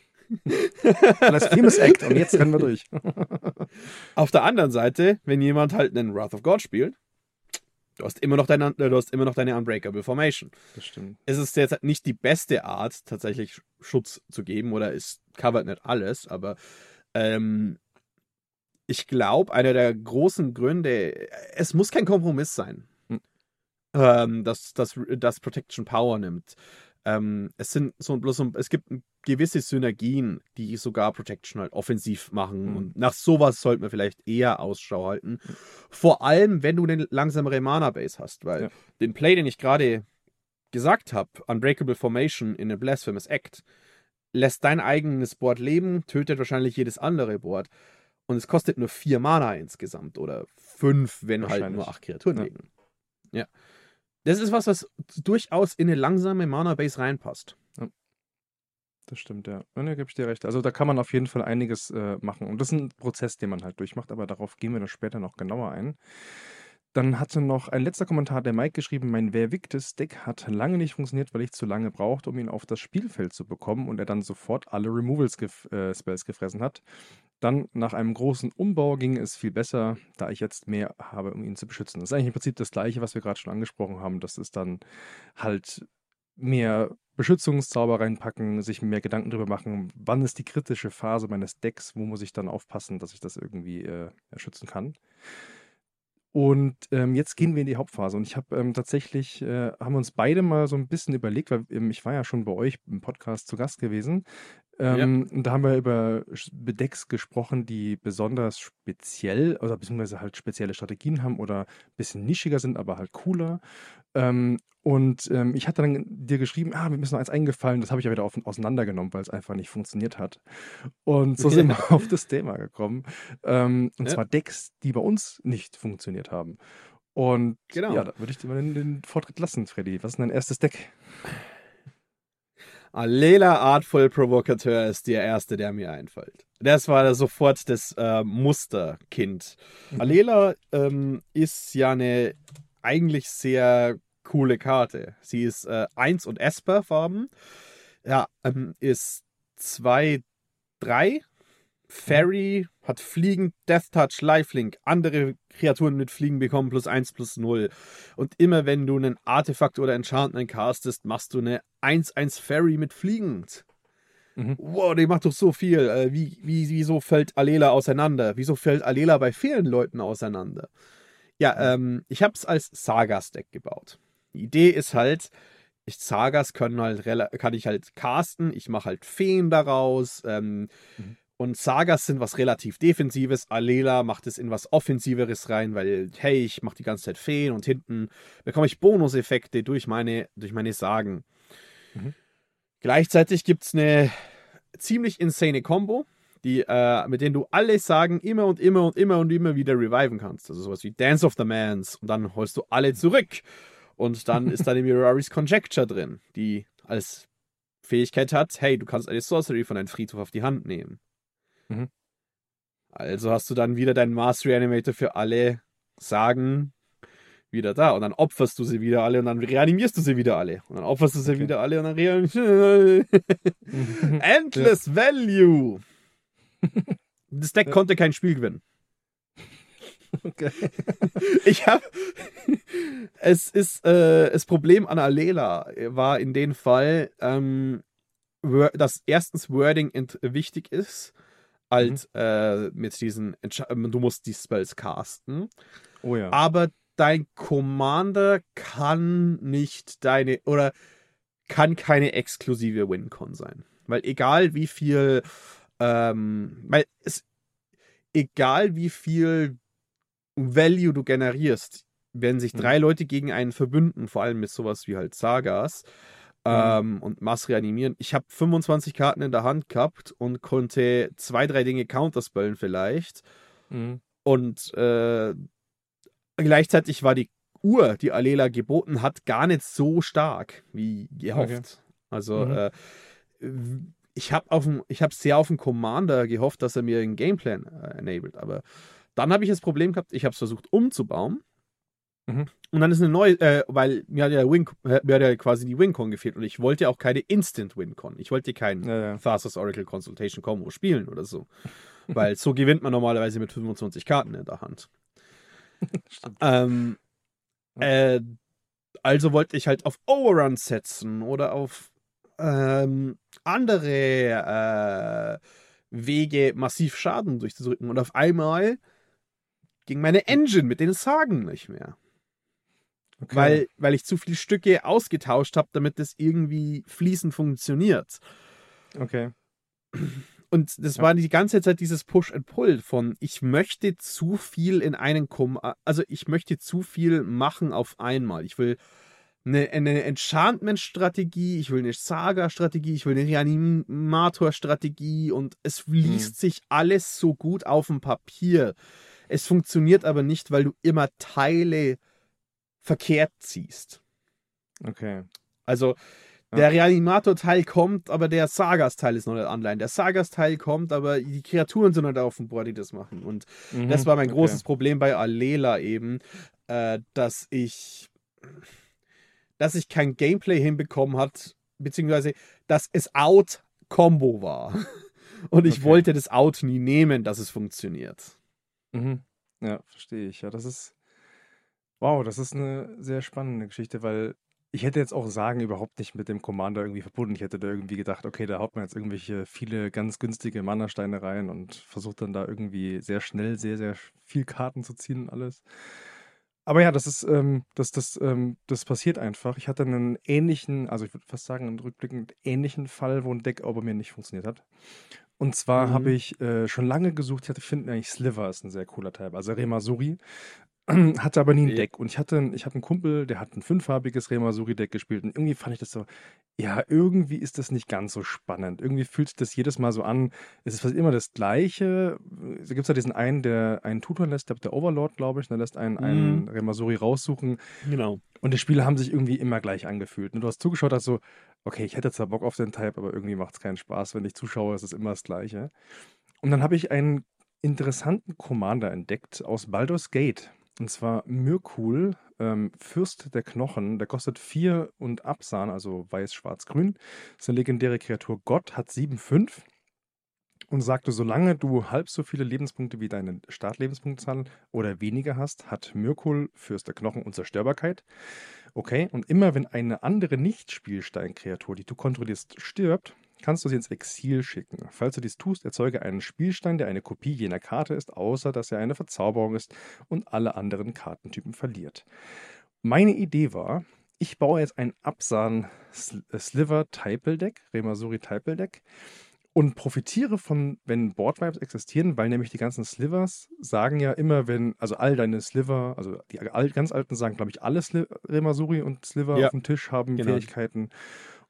Das Famous Act und jetzt rennen wir durch. Auf der anderen Seite, wenn jemand halt einen Wrath of God spielt, du hast immer noch deine, du hast immer noch deine Unbreakable Formation. Das stimmt. Es ist jetzt nicht die beste Art, tatsächlich Schutz zu geben, oder es covert nicht alles, aber ähm, ich glaube, einer der großen Gründe, es muss kein Kompromiss sein, hm. ähm, dass das dass Protection Power nimmt. Ähm, es sind so bloß so, es gibt gewisse Synergien, die sogar Protection halt offensiv machen. Mhm. Und nach sowas sollte man vielleicht eher Ausschau halten. Mhm. Vor allem, wenn du eine langsamere Mana-Base hast, weil ja. den Play, den ich gerade gesagt habe, Unbreakable Formation in a Blasphemous Act, lässt dein eigenes Board leben, tötet wahrscheinlich jedes andere Board. Und es kostet nur vier Mana insgesamt oder fünf, wenn halt nur acht Kreaturen ja. liegen. Ja. Das ist was, was durchaus in eine langsame Mana-Base reinpasst. Ja. Das stimmt, ja. Und da gebe ich dir recht. Also da kann man auf jeden Fall einiges äh, machen. Und das ist ein Prozess, den man halt durchmacht, aber darauf gehen wir dann später noch genauer ein. Dann hatte noch ein letzter Kommentar der Mike geschrieben, mein Vervictis Deck hat lange nicht funktioniert, weil ich zu lange brauchte, um ihn auf das Spielfeld zu bekommen und er dann sofort alle Removals gef äh, Spells gefressen hat. Dann nach einem großen Umbau ging es viel besser, da ich jetzt mehr habe, um ihn zu beschützen. Das ist eigentlich im Prinzip das Gleiche, was wir gerade schon angesprochen haben. Das ist dann halt mehr Beschützungszauber reinpacken, sich mehr Gedanken darüber machen, wann ist die kritische Phase meines Decks, wo muss ich dann aufpassen, dass ich das irgendwie äh, schützen kann. Und ähm, jetzt gehen wir in die Hauptphase. Und ich habe ähm, tatsächlich, äh, haben uns beide mal so ein bisschen überlegt, weil ähm, ich war ja schon bei euch im Podcast zu Gast gewesen. Ähm, ja. Und da haben wir über Decks gesprochen, die besonders speziell, oder beziehungsweise halt spezielle Strategien haben oder ein bisschen nischiger sind, aber halt cooler. Ähm, und ähm, ich hatte dann dir geschrieben, ah, mir ist noch eins eingefallen, das habe ich ja wieder auf, auseinandergenommen, weil es einfach nicht funktioniert hat. Und so sind wir auf das Thema gekommen. Ähm, und ja. zwar Decks, die bei uns nicht funktioniert haben. Und genau. ja, da würde ich dir mal den, den Vortritt lassen, Freddy. Was ist denn dein erstes Deck? Alela Artful Provocateur ist der erste, der mir einfällt. Das war sofort das äh, Musterkind. Mhm. Alela ähm, ist ja eine eigentlich sehr coole Karte. Sie ist äh, eins und Esper-Farben. Ja, ähm, ist zwei drei. Fairy, hat Fliegen, Death Touch, Lifelink. Andere Kreaturen mit Fliegen bekommen plus eins plus null. Und immer wenn du einen Artefakt oder Enchantment castest, machst du eine eins eins Fairy mit Fliegen. Mhm. Wow, die macht doch so viel. Äh, wie, wie, wieso fällt Alela auseinander? Wieso fällt Alela bei vielen Leuten auseinander? Ja, ähm, ich habe es als Sagas-Deck gebaut. Die Idee ist halt, ich Sagas können halt, kann ich halt casten, ich mache halt Feen daraus, ähm, mhm. Und Sagas sind was relativ Defensives. Alela macht es in was Offensiveres rein, weil, hey, ich mache die ganze Zeit Feen und hinten bekomme ich Bonuseffekte durch meine, durch meine Sagen. Mhm. Gleichzeitig gibt es eine ziemlich insane Combo, die, äh, mit denen du alle Sagen immer und immer und immer und immer wieder reviven kannst. Also sowas wie Dance of the Mans und dann holst du alle zurück. Und dann ist da die Mirari's Conjecture drin, die als Fähigkeit hat, hey, du kannst eine Sorcery von deinem Friedhof auf die Hand nehmen. Mhm. Also hast du dann wieder deinen Mastery Animator für alle Sagen wieder da. Und dann opferst du sie wieder alle und dann reanimierst du sie wieder alle. Und dann opferst du sie Okay. wieder alle und dann reanimierst Endless ja. Value! Das Deck ja. konnte kein Spiel gewinnen. Okay. Ich habe es ist äh, das Problem an Alela war in dem Fall, ähm, dass erstens Wording wichtig ist, als mhm. äh, mit diesen Entsch- du musst die Spells casten. Oh ja. Aber dein Commander kann nicht deine oder kann keine exklusive Wincon sein, weil egal wie viel ähm, weil es egal wie viel Value du generierst, wenn sich drei mhm. Leute gegen einen verbünden, vor allem mit sowas wie halt Sagas ähm, mhm. und Mass reanimieren. Ich habe fünfundzwanzig Karten in der Hand gehabt und konnte zwei, drei Dinge counterspellen vielleicht. Mhm. Und äh, gleichzeitig war die Uhr, die Alela geboten hat, gar nicht so stark wie gehofft. Okay. Also mhm. äh, ich habe auf ich habe sehr auf den Commander gehofft, dass er mir einen Gameplan äh, enabled, aber dann habe ich das Problem gehabt, ich habe es versucht umzubauen mhm. und dann ist eine neue, äh, weil mir hat ja, Win, mir hat ja quasi die Wincon gefehlt und ich wollte auch keine Instant Wincon. Ich wollte keinen ja, ja. Thassa's Oracle Consultation Combo spielen oder so, weil so gewinnt man normalerweise mit fünfundzwanzig Karten in der Hand. ähm, ja. äh, also wollte ich halt auf Overrun setzen oder auf ähm, andere äh, Wege massiv Schaden durchzudrücken und auf einmal ging meine Engine mit den Sagen nicht mehr. Okay. Weil, weil ich zu viele Stücke ausgetauscht habe, damit das irgendwie fließend funktioniert. Okay. Und das ja. war die ganze Zeit dieses Push and Pull von, ich möchte zu viel in einen, Kom- also ich möchte zu viel machen auf einmal. Ich will eine, eine Enchantment-Strategie, ich will eine Saga-Strategie, ich will eine Reanimator-Strategie und es liest hm. sich alles so gut auf dem Papier. Es funktioniert aber nicht, weil du immer Teile verkehrt ziehst. Okay. Also der Reanimator-Teil kommt, aber der Sagas-Teil ist noch nicht online. Der Sagas-Teil kommt, aber die Kreaturen sind nicht auf dem Board, die das machen. Und mhm, das war mein okay. großes Problem bei Alela eben, äh, dass ich dass ich kein Gameplay hinbekommen hat, beziehungsweise dass es Out-Combo war. Und ich okay. wollte das Out nie nehmen, dass es funktioniert. Mhm. Ja, verstehe ich. Ja, das ist wow, das ist eine sehr spannende Geschichte, weil ich hätte jetzt auch Sagen überhaupt nicht mit dem Commander irgendwie verbunden. Ich hätte da irgendwie gedacht, okay, da haut man jetzt irgendwelche viele ganz günstige Mana-Steine rein und versucht dann da irgendwie sehr schnell sehr, sehr viel Karten zu ziehen und alles. Aber ja, das ist, ähm, das, das, ähm, das passiert einfach. Ich hatte einen ähnlichen, also ich würde fast sagen, einen rückblickend ähnlichen Fall, wo ein Deck auch bei mir nicht funktioniert hat. Und zwar mhm. habe ich äh, schon lange gesucht, ich hatte, finde eigentlich Sliver ist ein sehr cooler Teil, also Remasuri. Hatte aber nie ein Deck. Und ich hatte, ich hatte einen Kumpel, der hat ein fünffarbiges Remasuri-Deck gespielt. Und irgendwie fand ich das so, ja, irgendwie ist das nicht ganz so spannend. Irgendwie fühlt sich das jedes Mal so an, es ist fast immer das Gleiche. Da gibt es ja diesen einen, der einen tutoren lässt, der Overlord, glaube ich, der lässt einen, mhm. einen Remasuri raussuchen. Genau. Und die Spiele haben sich irgendwie immer gleich angefühlt. Und du hast zugeschaut, hast so, okay, ich hätte zwar Bock auf den Type, aber irgendwie macht es keinen Spaß. Wenn ich zuschaue, ist es immer das Gleiche. Und dann habe ich einen interessanten Commander entdeckt aus Baldur's Gate. Und zwar Myrkul, ähm, Fürst der Knochen. Der kostet vier und Absan, also weiß, schwarz, grün. Ist eine legendäre Kreatur. Gott hat sieben fünf und sagte, solange du halb so viele Lebenspunkte wie deine Startlebenspunktzahl oder weniger hast, hat Myrkul, Fürst der Knochen, Unzerstörbarkeit. Okay, und immer wenn eine andere Nicht-Spielstein-Kreatur, die du kontrollierst, stirbt, kannst du sie ins Exil schicken. Falls du dies tust, erzeuge einen Spielstein, der eine Kopie jener Karte ist, außer dass er eine Verzauberung ist und alle anderen Kartentypen verliert. Meine Idee war, ich baue jetzt ein Absan Sliver Typal Deck, Remasuri Typal Deck und profitiere von, wenn Boardvibes existieren, weil nämlich die ganzen Slivers sagen ja immer, wenn, also all deine Sliver, also die all, ganz alten sagen, glaube ich, alle Sli- Remasuri und Sliver ja, auf dem Tisch haben genau. Fähigkeiten.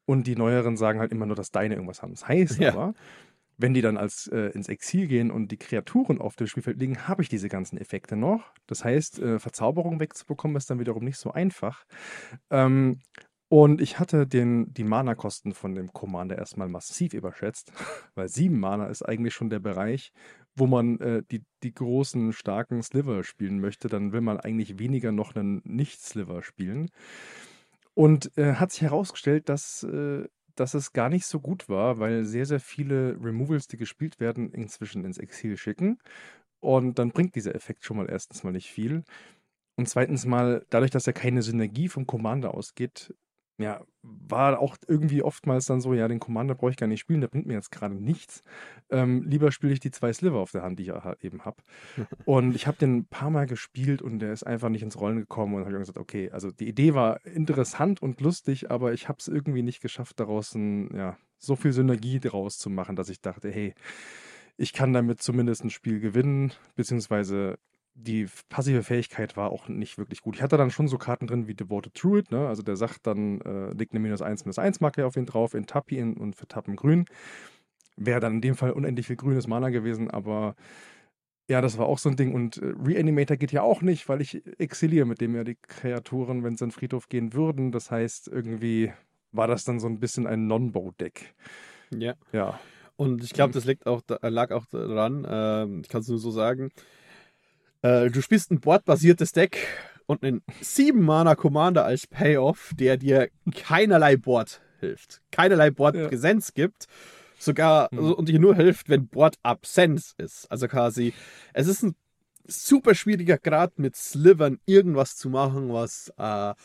Und die neueren sagen halt immer nur, dass deine irgendwas haben. Das heißt Ja. aber, wenn die dann als äh, ins Exil gehen und die Kreaturen auf dem Spielfeld liegen, habe ich diese ganzen Effekte noch. Das heißt, äh, Verzauberung wegzubekommen ist dann wiederum nicht so einfach. Ähm, und ich hatte den, die Mana-Kosten von dem Commander erstmal massiv überschätzt, weil sieben Mana ist eigentlich schon der Bereich, wo man äh, die, die großen, starken Sliver spielen möchte. Dann will man eigentlich weniger noch einen Nicht-Sliver spielen. Und äh, hat sich herausgestellt, dass, äh, dass es gar nicht so gut war, weil sehr, sehr viele Removals, die gespielt werden, inzwischen ins Exil schicken. Und dann bringt dieser Effekt schon mal erstens mal nicht viel. Und zweitens mal, dadurch, dass ja keine Synergie vom Commander ausgeht, ja, war auch irgendwie oftmals dann so, ja, den Commander brauche ich gar nicht spielen, der bringt mir jetzt gerade nichts. Ähm, lieber spiele ich die zwei Sliver auf der Hand, die ich ja eben habe. Und ich habe den ein paar Mal gespielt und der ist einfach nicht ins Rollen gekommen und habe gesagt, okay, also die Idee war interessant und lustig, aber ich habe es irgendwie nicht geschafft, daraus ein, ja, so viel Synergie draus zu machen, dass ich dachte, hey, ich kann damit zumindest ein Spiel gewinnen, beziehungsweise die passive Fähigkeit war auch nicht wirklich gut. Ich hatte dann schon so Karten drin wie Devoted Druid, ne? Also der sagt dann, äh, legt eine minus eins, minus eins Marke auf ihn drauf, in Tappi in, und für Tappen grün. Wäre dann in dem Fall unendlich viel grünes Mana gewesen, aber ja, das war auch so ein Ding. Und äh, Reanimator geht ja auch nicht, weil ich exiliere mit dem ja die Kreaturen, wenn sie in den Friedhof gehen würden. Das heißt, irgendwie war das dann so ein bisschen ein Non-Bow-Deck. Ja. Ja. Und ich glaube, das liegt auch, da- lag auch daran, ähm, ich kann es nur so sagen, äh, du spielst ein boardbasiertes Deck und einen sieben Mana Commander als Payoff, der dir keinerlei Board hilft, keinerlei Board-Präsenz gibt, sogar Hm. also, und dir nur hilft, wenn Board-Absenz ist. Also quasi, es ist ein super schwieriger Grad mit Slivern irgendwas zu machen, was äh,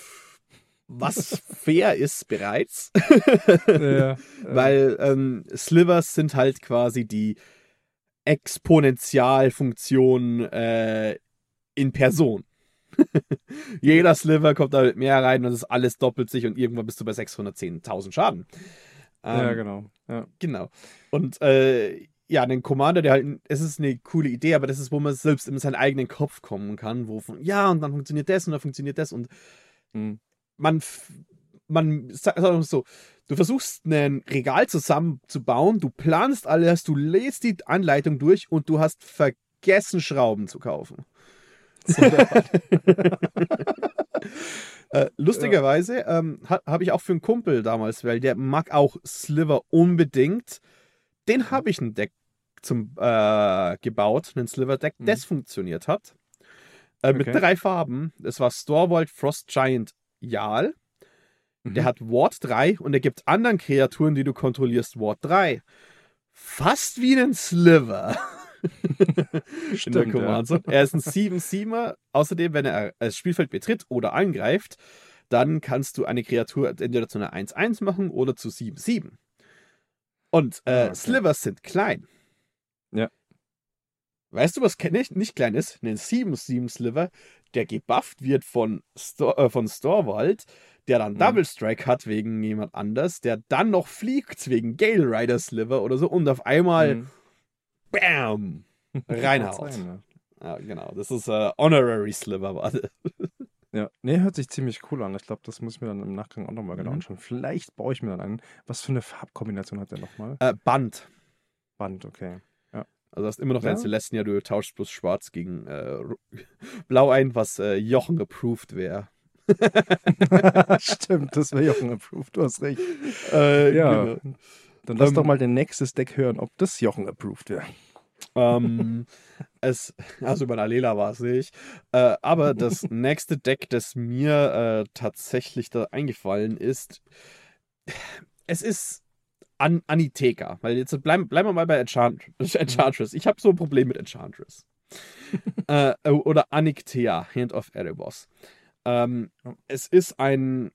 was fair ist bereits. Ja, äh, Weil ähm, Slivers sind halt quasi die Exponentialfunktion äh, in Person. Jeder Sliver kommt da mit mehr rein und das alles doppelt sich und irgendwann bist du bei sechshundertzehntausend Schaden. Ähm, ja, genau. Ja. Genau. Und äh, ja, einen Commander, der halt, es ist eine coole Idee, aber das ist, wo man selbst in seinen eigenen Kopf kommen kann, wo von, ja, und dann funktioniert das und dann funktioniert das und Hm. man, f- man, sag sag mal so, du versuchst ein Regal zusammenzubauen, du planst alles, du liest die Anleitung durch und du hast vergessen, Schrauben zu kaufen. So der Art. Äh, lustigerweise ähm, ha, habe ich auch für einen Kumpel damals, weil der mag auch Sliver unbedingt. Den habe ich ein Deck zum äh, gebaut, ein Sliver-Deck, Mhm. das funktioniert hat. Äh, mit Okay. drei Farben. Es war Stormwald, Frost Giant, Jarl. Der Mhm. hat Ward drei und er gibt anderen Kreaturen, die du kontrollierst, Ward drei. Fast wie ein Sliver. In der Stimmt, ja. Command Zone. Er ist ein sieben siebener. Außerdem, wenn er das Spielfeld betritt oder angreift, dann kannst du eine Kreatur entweder zu einer eins eins machen oder zu sieben sieben. Und äh, Ah, okay. Slivers sind klein. Ja. Weißt du, was ke- nicht, nicht klein ist? Ein sieben sieben Sliver, der gebufft wird von, Stor äh, von Storwald, der dann Mhm. Double Strike hat wegen jemand anders, der dann noch fliegt wegen Gale Rider Sliver oder so und auf einmal Mhm. BAM! Kann Reinhaut. sein, ja. Ja, genau. Das ist äh, Honorary Sliver, warte. Ja, nee, hört sich ziemlich cool an. Ich glaube, das muss ich mir dann im Nachgang auch nochmal genau Mhm. anschauen. Vielleicht baue ich mir dann einen. Was für eine Farbkombination hat der nochmal? Äh, Band. Band, okay. Also du hast immer noch Ja. dein Celestia, du tauschst bloß schwarz gegen äh, ro- blau ein, was äh, Jochen approved wäre. Stimmt, das wäre Jochen approved, du hast recht. Äh, Ja, genau. dann lass Ähm, doch mal den nächstes Deck hören, ob das Jochen approved wäre. Ähm, es, also bei Alela war es nicht. Äh, aber das nächste Deck, das mir äh, tatsächlich da eingefallen ist, es ist An Anitheka. Weil jetzt bleiben, bleiben wir mal bei Enchant Enchantress. Ich habe so ein Problem mit Enchantress. äh, oder Aniktea, Hand of Erebos. Ähm, Ja. es ist ein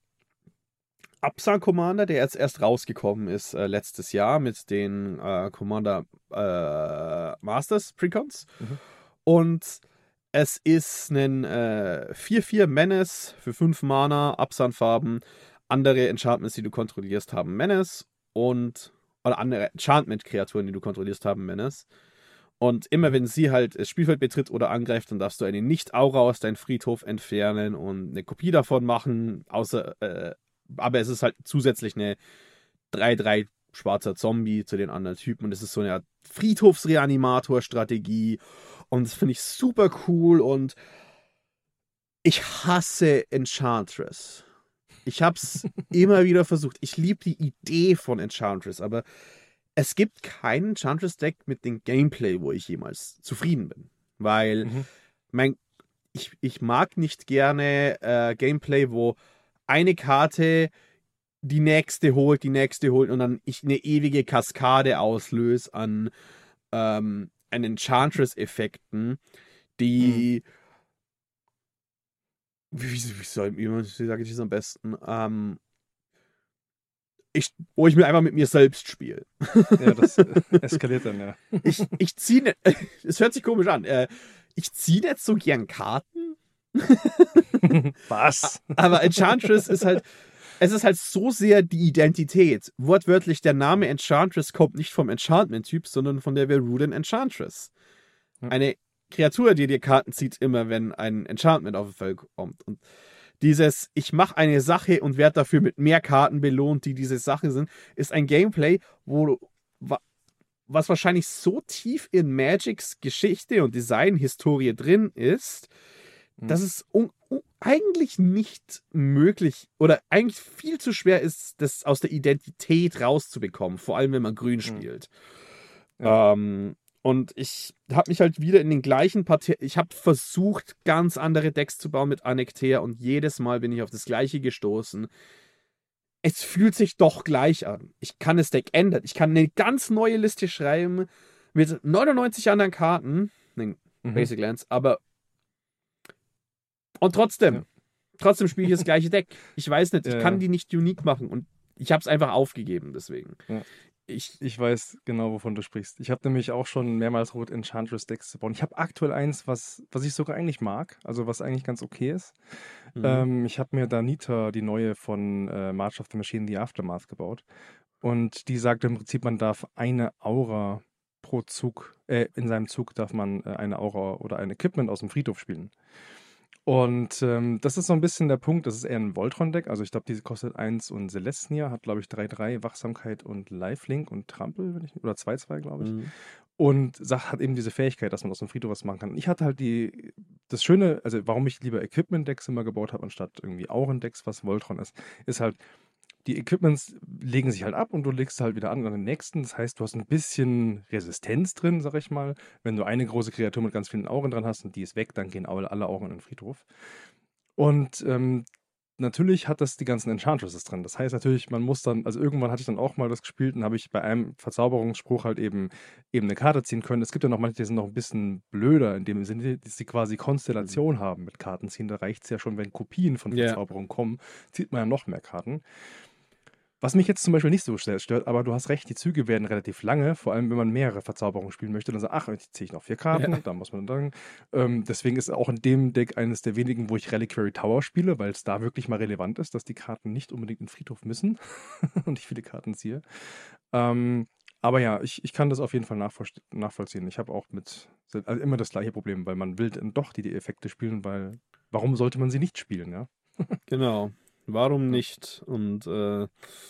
Absan Commander, der jetzt erst rausgekommen ist äh, letztes Jahr mit den äh, Commander äh, Masters Precons. Mhm. Und es ist ein äh, vier vier Menace für fünf Mana, Absan-Farben. Andere Enchantments, die du kontrollierst, haben Menace. Und, oder andere Enchantment-Kreaturen, die du kontrollierst, haben Menace. Und immer wenn sie halt das Spielfeld betritt oder angreift, dann darfst du eine Nicht-Aura aus deinem Friedhof entfernen und eine Kopie davon machen, außer äh, aber es ist halt zusätzlich eine drei drei schwarzer Zombie zu den anderen Typen und es ist so eine Art Friedhofsreanimator-Strategie und das finde ich super cool und ich hasse Enchantress. Ich habe es immer wieder versucht. Ich liebe die Idee von Enchantress, aber es gibt kein Enchantress-Deck mit dem Gameplay, wo ich jemals zufrieden bin. Weil Mhm. mein, ich, ich mag nicht gerne äh, Gameplay, wo eine Karte die nächste holt, die nächste holt und dann ich eine ewige Kaskade auslöse an, ähm, an Enchantress-Effekten, Mhm. die wie, wie, wie, soll, wie, wie sage ich das am besten? Ähm, ich, wo ich mir einfach mit mir selbst spiele. Ja, das äh, eskaliert dann, ja. Ich, ich ziehe nicht, es hört sich komisch an, äh, ich ziehe nicht so gern Karten, Was? aber Enchantress ist halt, es ist halt so sehr die Identität. Wortwörtlich, der Name Enchantress kommt nicht vom Enchantment-Typ, sondern von der Veruden Enchantress. Ja. Eine Kreatur, die dir Karten zieht, immer wenn ein Enchantment auf das Feld kommt. Und dieses, ich mache eine Sache und werde dafür mit mehr Karten belohnt, die diese Sache sind, ist ein Gameplay, wo was wahrscheinlich so tief in Magics Geschichte und Design-Historie drin ist, dass Mhm. es un- un- eigentlich nicht möglich oder eigentlich viel zu schwer ist, das aus der Identität rauszubekommen, vor allem wenn man grün Mhm. spielt. Ja. Ähm, und ich habe mich halt wieder in den gleichen Partien, ich habe versucht, ganz andere Decks zu bauen mit Annekter und jedes Mal bin ich auf das gleiche gestoßen. Es fühlt sich doch gleich an. Ich kann das Deck ändern. Ich kann eine ganz neue Liste schreiben mit neunundneunzig anderen Karten, ne, Mhm. Basic Lands, aber und Ja. trotzdem, trotzdem spiele ich das gleiche Deck. Ich weiß nicht, ich Ja, kann ja. die nicht unique machen und ich habe es einfach aufgegeben deswegen. Ja. Ich, Ich weiß genau, wovon du sprichst. Ich habe nämlich auch schon mehrmals Rot Enchantress-Decks gebaut. Ich habe aktuell eins, was, was ich sogar eigentlich mag, also was eigentlich ganz okay ist. mhm. Ähm, ich habe mir da Nita, die neue von äh, March of the Machine, The Aftermath, gebaut. Und die sagt im Prinzip, man darf eine Aura pro Zug, äh, in seinem Zug darf man äh, eine Aura oder ein Equipment aus dem Friedhof spielen. Und ähm, das ist so ein bisschen der Punkt, das ist eher ein Voltron-Deck. Also ich glaube, die kostet eins und Celestia hat, glaube ich, drei drei, Wachsamkeit und Lifelink und Trampel, wenn ich, oder zwei zwei, glaube ich. Mhm. Und Sach hat eben diese Fähigkeit, dass man aus dem Friedhof was machen kann. Ich hatte halt die, das Schöne, also warum ich lieber Equipment-Decks immer gebaut habe, anstatt irgendwie Auren-Decks, was Voltron ist, ist halt, die Equipments legen sich halt ab und du legst halt wieder an an den nächsten. Das heißt, du hast ein bisschen Resistenz drin, sag ich mal. Wenn du eine große Kreatur mit ganz vielen Auren dran hast und die ist weg, dann gehen alle, alle Auren in den Friedhof. Und ähm, natürlich hat das die ganzen Enchantresses drin. Das heißt natürlich, man muss dann, also irgendwann hatte ich dann auch mal das gespielt und habe ich bei einem Verzauberungsspruch halt eben, eben eine Karte ziehen können. Es gibt ja noch manche, die sind noch ein bisschen blöder, in dem Sinne, dass sie quasi Mhm. Konstellation haben mit Karten ziehen. Da reicht es ja schon, wenn Kopien von Ja, Verzauberungen kommen, zieht man ja noch mehr Karten. Was mich jetzt zum Beispiel nicht so sehr stört, aber du hast recht, die Züge werden relativ lange, vor allem wenn man mehrere Verzauberungen spielen möchte, dann sagt, ach, jetzt ziehe ich noch vier ja, Karten, da muss man dann. Ähm, deswegen ist auch in dem Deck eines der wenigen, wo ich Reliquary Tower spiele, weil es da wirklich mal relevant ist, dass die Karten nicht unbedingt in den Friedhof müssen und ich viele Karten ziehe. Ähm, aber ja, ich, ich kann das auf jeden Fall nachvoll- nachvollziehen. Ich habe auch mit also immer das gleiche Problem, weil man will dann doch die, die Effekte spielen, weil warum sollte man sie nicht spielen, ja? genau. Warum Ja. nicht? Und äh,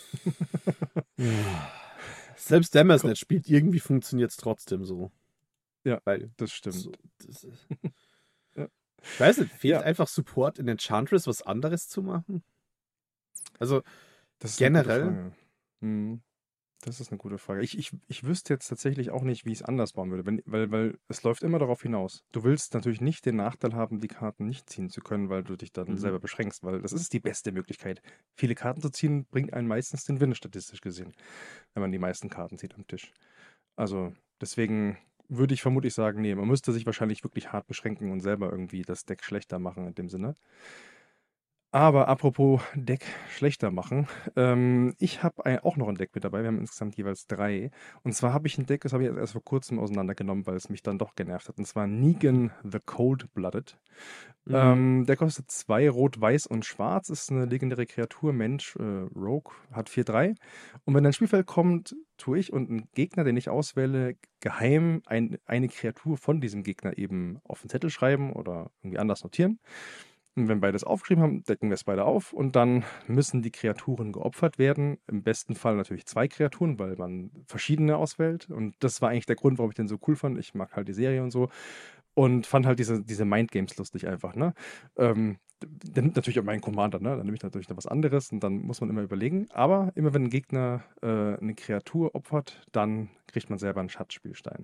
ja. Selbst wenn man es Ko- nicht spielt, irgendwie funktioniert es trotzdem so. Ja, Weil das so, stimmt. das ist, Ja. ich weiß nicht, fehlt Ja, einfach Support in Enchantress, was anderes zu machen? Also das ist eine gute generell. Frage. Mhm. Das ist eine gute Frage. Ich, ich, ich wüsste jetzt tatsächlich auch nicht, wie ich es anders bauen würde, wenn, weil, weil es läuft immer darauf hinaus. Du willst natürlich nicht den Nachteil haben, die Karten nicht ziehen zu können, weil du dich dann Mhm. selber beschränkst, weil das ist die beste Möglichkeit. Viele Karten zu ziehen, bringt einen meistens den Win, statistisch gesehen, wenn man die meisten Karten zieht am Tisch. Also deswegen würde ich vermutlich sagen, nee, man müsste sich wahrscheinlich wirklich hart beschränken und selber irgendwie das Deck schlechter machen in dem Sinne. Aber apropos Deck schlechter machen. Ähm, ich habe auch noch ein Deck mit dabei. Wir haben insgesamt jeweils drei. Und zwar habe ich ein Deck, das habe ich erst vor kurzem auseinandergenommen, weil es mich dann doch genervt hat. Und zwar Negan the Cold-Blooded. Mhm. Ähm, der kostet zwei, Rot, Weiß und Schwarz. Ist eine legendäre Kreatur, Mensch, äh, Rogue, hat vier drei. Und wenn ein Spielfeld kommt, tue ich und ein Gegner, den ich auswähle, geheim ein, eine Kreatur von diesem Gegner eben auf den Zettel schreiben oder irgendwie anders notieren. Und wenn beide es aufgeschrieben haben, decken wir es beide auf und dann müssen die Kreaturen geopfert werden. Im besten Fall natürlich zwei Kreaturen, weil man verschiedene auswählt. Und das war eigentlich der Grund, warum ich den so cool fand. Ich mag halt die Serie und so. Und fand halt diese, diese Mindgames lustig einfach, ne? Ähm, der nimmt natürlich auch meinen Commander, ne? Dann nehme ich natürlich noch was anderes und dann muss man immer überlegen. Aber immer wenn ein Gegner äh, eine Kreatur opfert, dann kriegt man selber einen Schatzspielstein.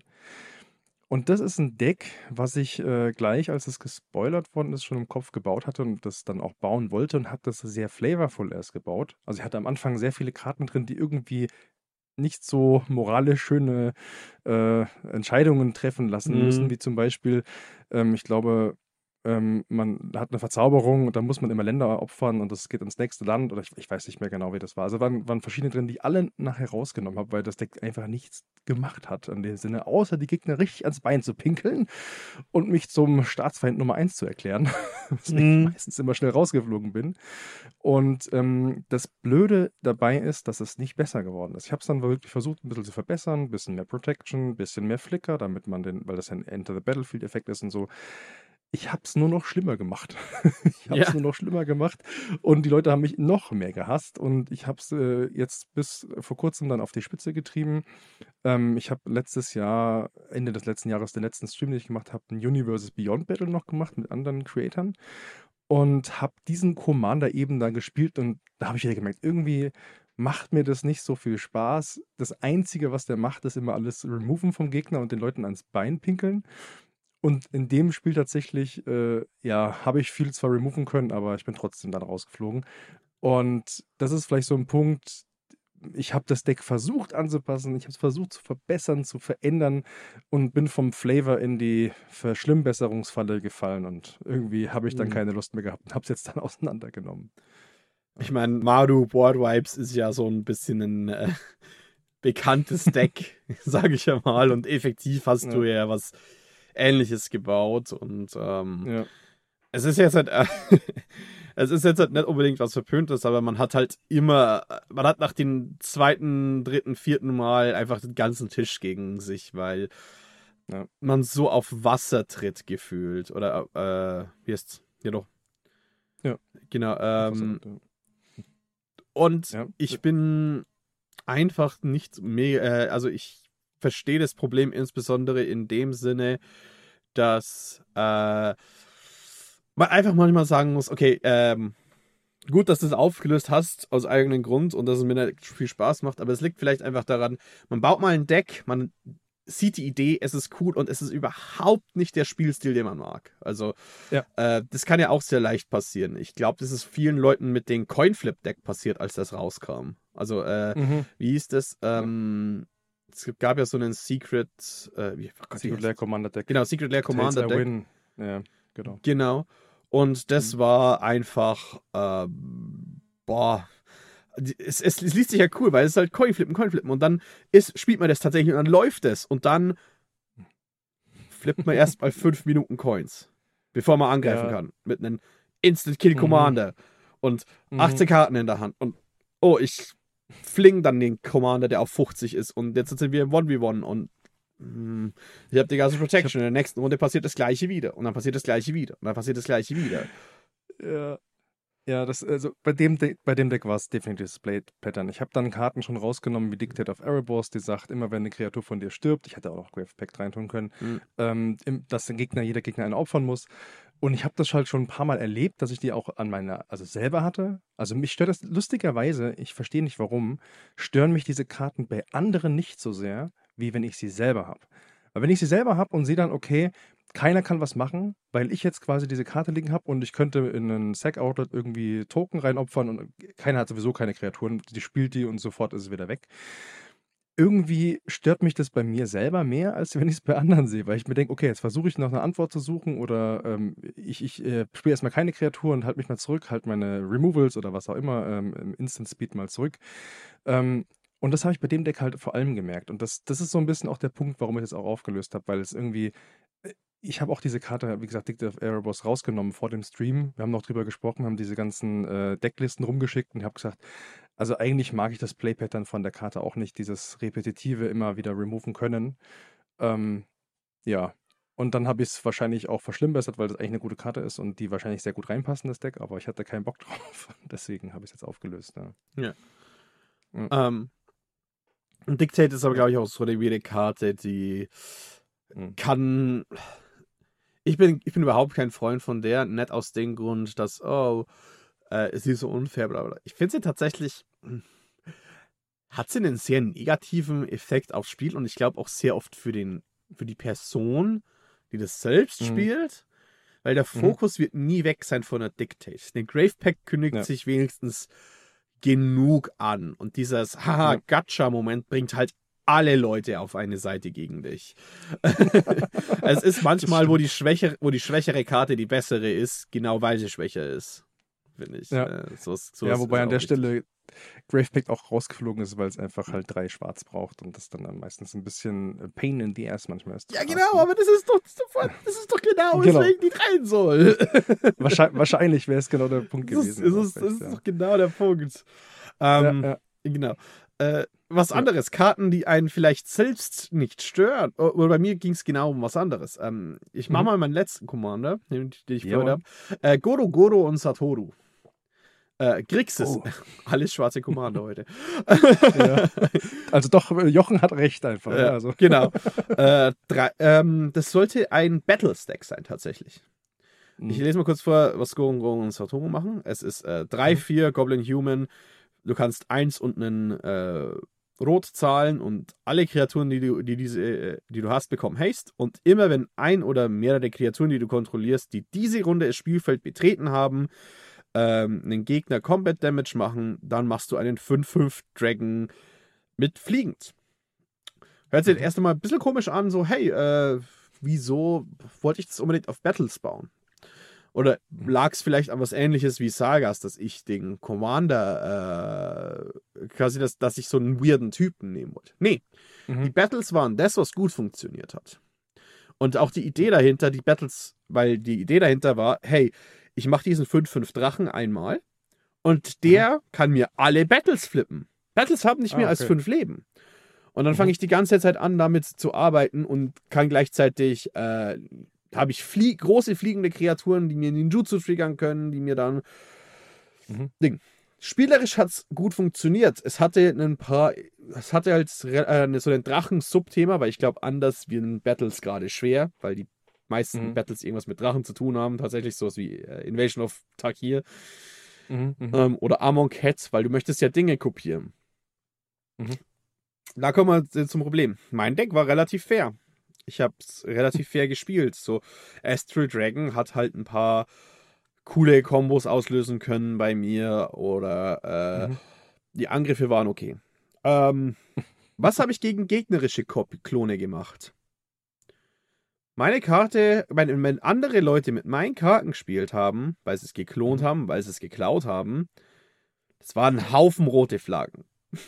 Und das ist ein Deck, was ich äh, gleich, als es gespoilert worden ist, schon im Kopf gebaut hatte und das dann auch bauen wollte und habe das sehr flavorful erst gebaut. Also ich hatte am Anfang sehr viele Karten drin, die irgendwie nicht so moralisch schöne äh, Entscheidungen treffen lassen müssen, Mhm. wie zum Beispiel, ähm, ich glaube, ähm, man hat eine Verzauberung und dann muss man immer Länder opfern und das geht ins nächste Land oder ich, ich weiß nicht mehr genau, wie das war. Also waren, waren verschiedene drin, die ich alle nachher rausgenommen habe, weil das Deck einfach nichts gemacht hat in dem Sinne, außer die Gegner richtig ans Bein zu pinkeln und mich zum Staatsfeind Nummer eins zu erklären, weswegen ich Mhm. meistens immer schnell rausgeflogen bin. Und ähm, das Blöde dabei ist, dass es nicht besser geworden ist. Ich habe es dann wirklich versucht, ein bisschen zu verbessern, ein bisschen mehr Protection, ein bisschen mehr Flicker, damit man den, weil das ja ein Enter-the-Battlefield-Effekt ist und so. Ich habe es nur noch schlimmer gemacht. Ich habe es Ja. nur noch schlimmer gemacht und die Leute haben mich noch mehr gehasst und ich habe es äh, jetzt bis vor kurzem dann auf die Spitze getrieben. Ähm, ich habe letztes Jahr, Ende des letzten Jahres, den letzten Stream, den ich gemacht habe, ein Universes Beyond Battle noch gemacht mit anderen Creatoren und habe diesen Commander eben da gespielt und da habe ich wieder gemerkt, irgendwie macht mir das nicht so viel Spaß. Das Einzige, was der macht, ist immer alles removen vom Gegner und den Leuten ans Bein pinkeln. Und in dem Spiel tatsächlich, äh, ja, habe ich viel zwar removen können, aber ich bin trotzdem dann rausgeflogen. Und das ist vielleicht so ein Punkt, ich habe das Deck versucht anzupassen, ich habe es versucht zu verbessern, zu verändern und bin vom Flavor in die Verschlimmbesserungsfalle gefallen und irgendwie habe ich dann Mhm. keine Lust mehr gehabt und habe es jetzt dann auseinandergenommen. Ich meine, Mardu Board Vibes ist ja so ein bisschen ein äh, bekanntes Deck, sage ich ja mal. Und effektiv hast du Ja, ja was Ähnliches gebaut. Und ähm, ja, es ist jetzt halt, äh, es ist jetzt halt nicht unbedingt was Verpöntes, aber man hat halt immer, man hat nach dem zweiten, dritten, vierten Mal einfach den ganzen Tisch gegen sich, weil ja, man so auf Wasser tritt gefühlt. Oder, äh, wie heißt's? Ja doch, ja, genau. auf was Ähm, anderes. und Ja, ich bin einfach nicht mehr, äh, also ich verstehe das Problem insbesondere in dem Sinne, dass äh, man einfach manchmal sagen muss, okay, ähm, gut, dass du es aufgelöst hast aus eigenem Grund und dass es mir nicht viel Spaß macht, aber es liegt vielleicht einfach daran, man baut mal ein Deck, man sieht die Idee, es ist cool und es ist überhaupt nicht der Spielstil, den man mag. Also ja, äh, das kann ja auch sehr leicht passieren. Ich glaube, das ist vielen Leuten mit dem Coinflip-Deck passiert, als das rauskam. Also, äh, mhm, wie hieß das? ja. Ähm, es gab ja so einen Secret, äh, wie, oh Gott, wie Secret heißt Lair das? Commander Deck. Genau, Secret Lair Tails Commander I Deck. Win. Ja, genau. Genau. Und das Mhm. war einfach, äh, boah, es, es, es liest sich ja cool, weil es ist halt Coinflippen, Coinflippen und dann ist, spielt man das tatsächlich und dann läuft es und dann flippt man erstmal fünf Minuten Coins, bevor man angreifen Ja, kann. Mit einem Instant Kill mhm, Commander und mhm. achtzehn Karten in der Hand. Und oh, ich fling dann den Commander, der auf fünfzig ist. Und jetzt sind wir im eins gegen eins und mh, ich habe die ganze Ich habe Protection. In der nächsten Runde passiert das gleiche wieder. Und dann passiert das gleiche wieder. Und dann passiert das gleiche wieder. ja, ja, das, also bei dem, De bei dem Deck war es definitiv das Blade-Pattern. Ich habe dann Karten schon rausgenommen, wie Dictate of Erebos, die sagt, immer wenn eine Kreatur von dir stirbt, ich hätte auch noch Grave Pact reintun können, Hm. ähm, im, dass der Gegner, jeder Gegner einen opfern muss. Und ich habe das halt schon ein paar Mal erlebt, dass ich die auch an meiner, also selber hatte. Also mich stört das lustigerweise, ich verstehe nicht warum, stören mich diese Karten bei anderen nicht so sehr, wie wenn ich sie selber habe. Weil wenn ich sie selber habe und sehe dann, okay, keiner kann was machen, weil ich jetzt quasi diese Karte liegen habe und ich könnte in einen Sack-Outlet irgendwie Token reinopfern und keiner hat sowieso keine Kreaturen, die spielt die und sofort ist es wieder weg. Irgendwie stört mich das bei mir selber mehr, als wenn ich es bei anderen sehe, weil ich mir denke, okay, jetzt versuche ich nach einer Antwort zu suchen oder ähm, ich, ich äh, spiele erstmal keine Kreaturen und halte mich mal zurück, halte meine Removals oder was auch immer ähm, im Instant Speed mal zurück. Ähm, und das habe ich bei dem Deck halt vor allem gemerkt. Und das, das ist so ein bisschen auch der Punkt, warum ich es auch aufgelöst habe, weil es irgendwie äh, ich habe auch diese Karte, wie gesagt, Dictate of Erebos rausgenommen vor dem Stream. Wir haben noch drüber gesprochen, haben diese ganzen äh, Decklisten rumgeschickt und ich habe gesagt, also eigentlich mag ich das Playpattern von der Karte auch nicht, dieses repetitive immer wieder removen können. Ähm, ja. Und dann habe ich es wahrscheinlich auch verschlimmbessert, weil das eigentlich eine gute Karte ist und die wahrscheinlich sehr gut reinpassen, das Deck, aber ich hatte keinen Bock drauf. Deswegen habe ich es jetzt aufgelöst. Ja. Ja. Mhm. Ähm, Dictate ist aber, glaube ich, auch so eine weirde Karte, die Mhm. kann. Ich bin, ich bin überhaupt kein Freund von der, nicht aus dem Grund, dass, oh, äh, sie ist so unfair, bla bla. Ich finde sie tatsächlich. Hat sie einen sehr negativen Effekt aufs Spiel und ich glaube auch sehr oft für, den, für die Person, die das selbst Mhm. spielt, weil der Mhm. Fokus wird nie weg sein von der Dictate. Der Grave Pact kündigt Ja. sich wenigstens genug an und dieses haha Ja. Gacha-Moment bringt halt alle Leute auf eine Seite gegen dich. Es ist manchmal, wo die, schwächere, wo die schwächere Karte die bessere ist, genau weil sie schwächer ist. Finde ich. Ja. Äh, so ist, so Ja, ist, wobei ist an auch der wichtig. Stelle Grave Pact auch rausgeflogen ist, weil es einfach halt drei Schwarz braucht und das dann, dann meistens ein bisschen äh, Pain in the Ass manchmal ist. zu Ja, casten. genau, aber das ist doch, das ist doch, das ist doch genau, Genau. weswegen die rein soll. Wahrscheinlich, wahrscheinlich wäre es genau der Punkt Das ist, gewesen. das aber ist, das vielleicht, ist ja. doch genau der Punkt. Ähm, Ja, ja. Genau. Äh, was Ja. anderes, Karten, die einen vielleicht selbst nicht stören. O- Oder bei mir ging es genau um was anderes. Ähm, ich mache Mhm. mal meinen letzten Commander, den, den ich Jawohl. vorher habe. Äh, Goro, Goro und Satoru. Äh, Grixis. Oh. Alles schwarze Commander heute. Ja. Also doch, Jochen hat recht einfach. Ja, Ja, also. genau. Äh, drei, ähm, das sollte ein Battle-Stack sein, tatsächlich. Ich Mhm. lese mal kurz vor, was Goro, Goro und Satoru machen. Es ist äh, drei, Mhm. vier Goblin Human. Du kannst eins und einen äh, Rot zahlen und alle Kreaturen, die du, die, diese, äh, die du hast, bekommen Haste. Und immer wenn ein oder mehrere Kreaturen, die du kontrollierst, die diese Runde das Spielfeld betreten haben, ähm, einen Gegner Combat Damage machen, dann machst du einen fünf fünf Dragon mit Fliegend. Hört sich Mhm. erst einmal ein bisschen komisch an, so, hey, äh, wieso wollte ich das unbedingt auf Battles bauen? Oder Mhm. lag es vielleicht an was Ähnliches wie Sagas, dass ich den Commander, äh, quasi, dass, dass ich so einen weirden Typen nehmen wollte? Nee, die Mhm. Battles waren das, was gut funktioniert hat. Und auch die Idee dahinter, die Battles, weil die Idee dahinter war, hey, ich mache diesen fünf fünf Drachen einmal und der kann mir alle Battles flippen. Battles haben nicht Ah, mehr als okay. fünf Leben. Und dann Mhm. fange ich die ganze Zeit an, damit zu arbeiten und kann gleichzeitig, äh, habe ich flie große fliegende Kreaturen, die mir Ninjutsu triggern können, die mir dann Mhm. Ding. Spielerisch hat es gut funktioniert. Es hatte ein paar, es hatte halt äh, so ein Drachen-Subthema, weil ich glaube, anders wie Battles gerade schwer, weil die meisten Mhm. Battles irgendwas mit Drachen zu tun haben. Tatsächlich sowas wie äh, Invasion of Tarkir Mhm. Mhm. ähm, oder Amon Cats, weil du möchtest ja Dinge kopieren. Mhm. Da kommen wir zum Problem. Mein Deck war relativ fair. Ich habe es relativ fair gespielt. So, Astral Dragon hat halt ein paar coole Kombos auslösen können bei mir oder äh, Mhm. die Angriffe waren okay. Ähm, was habe ich gegen gegnerische Kop- Klone gemacht? Meine Karte, wenn, wenn andere Leute mit meinen Karten gespielt haben, weil sie es geklont Mhm. haben, weil sie es geklaut haben, das waren ein Haufen rote Flaggen.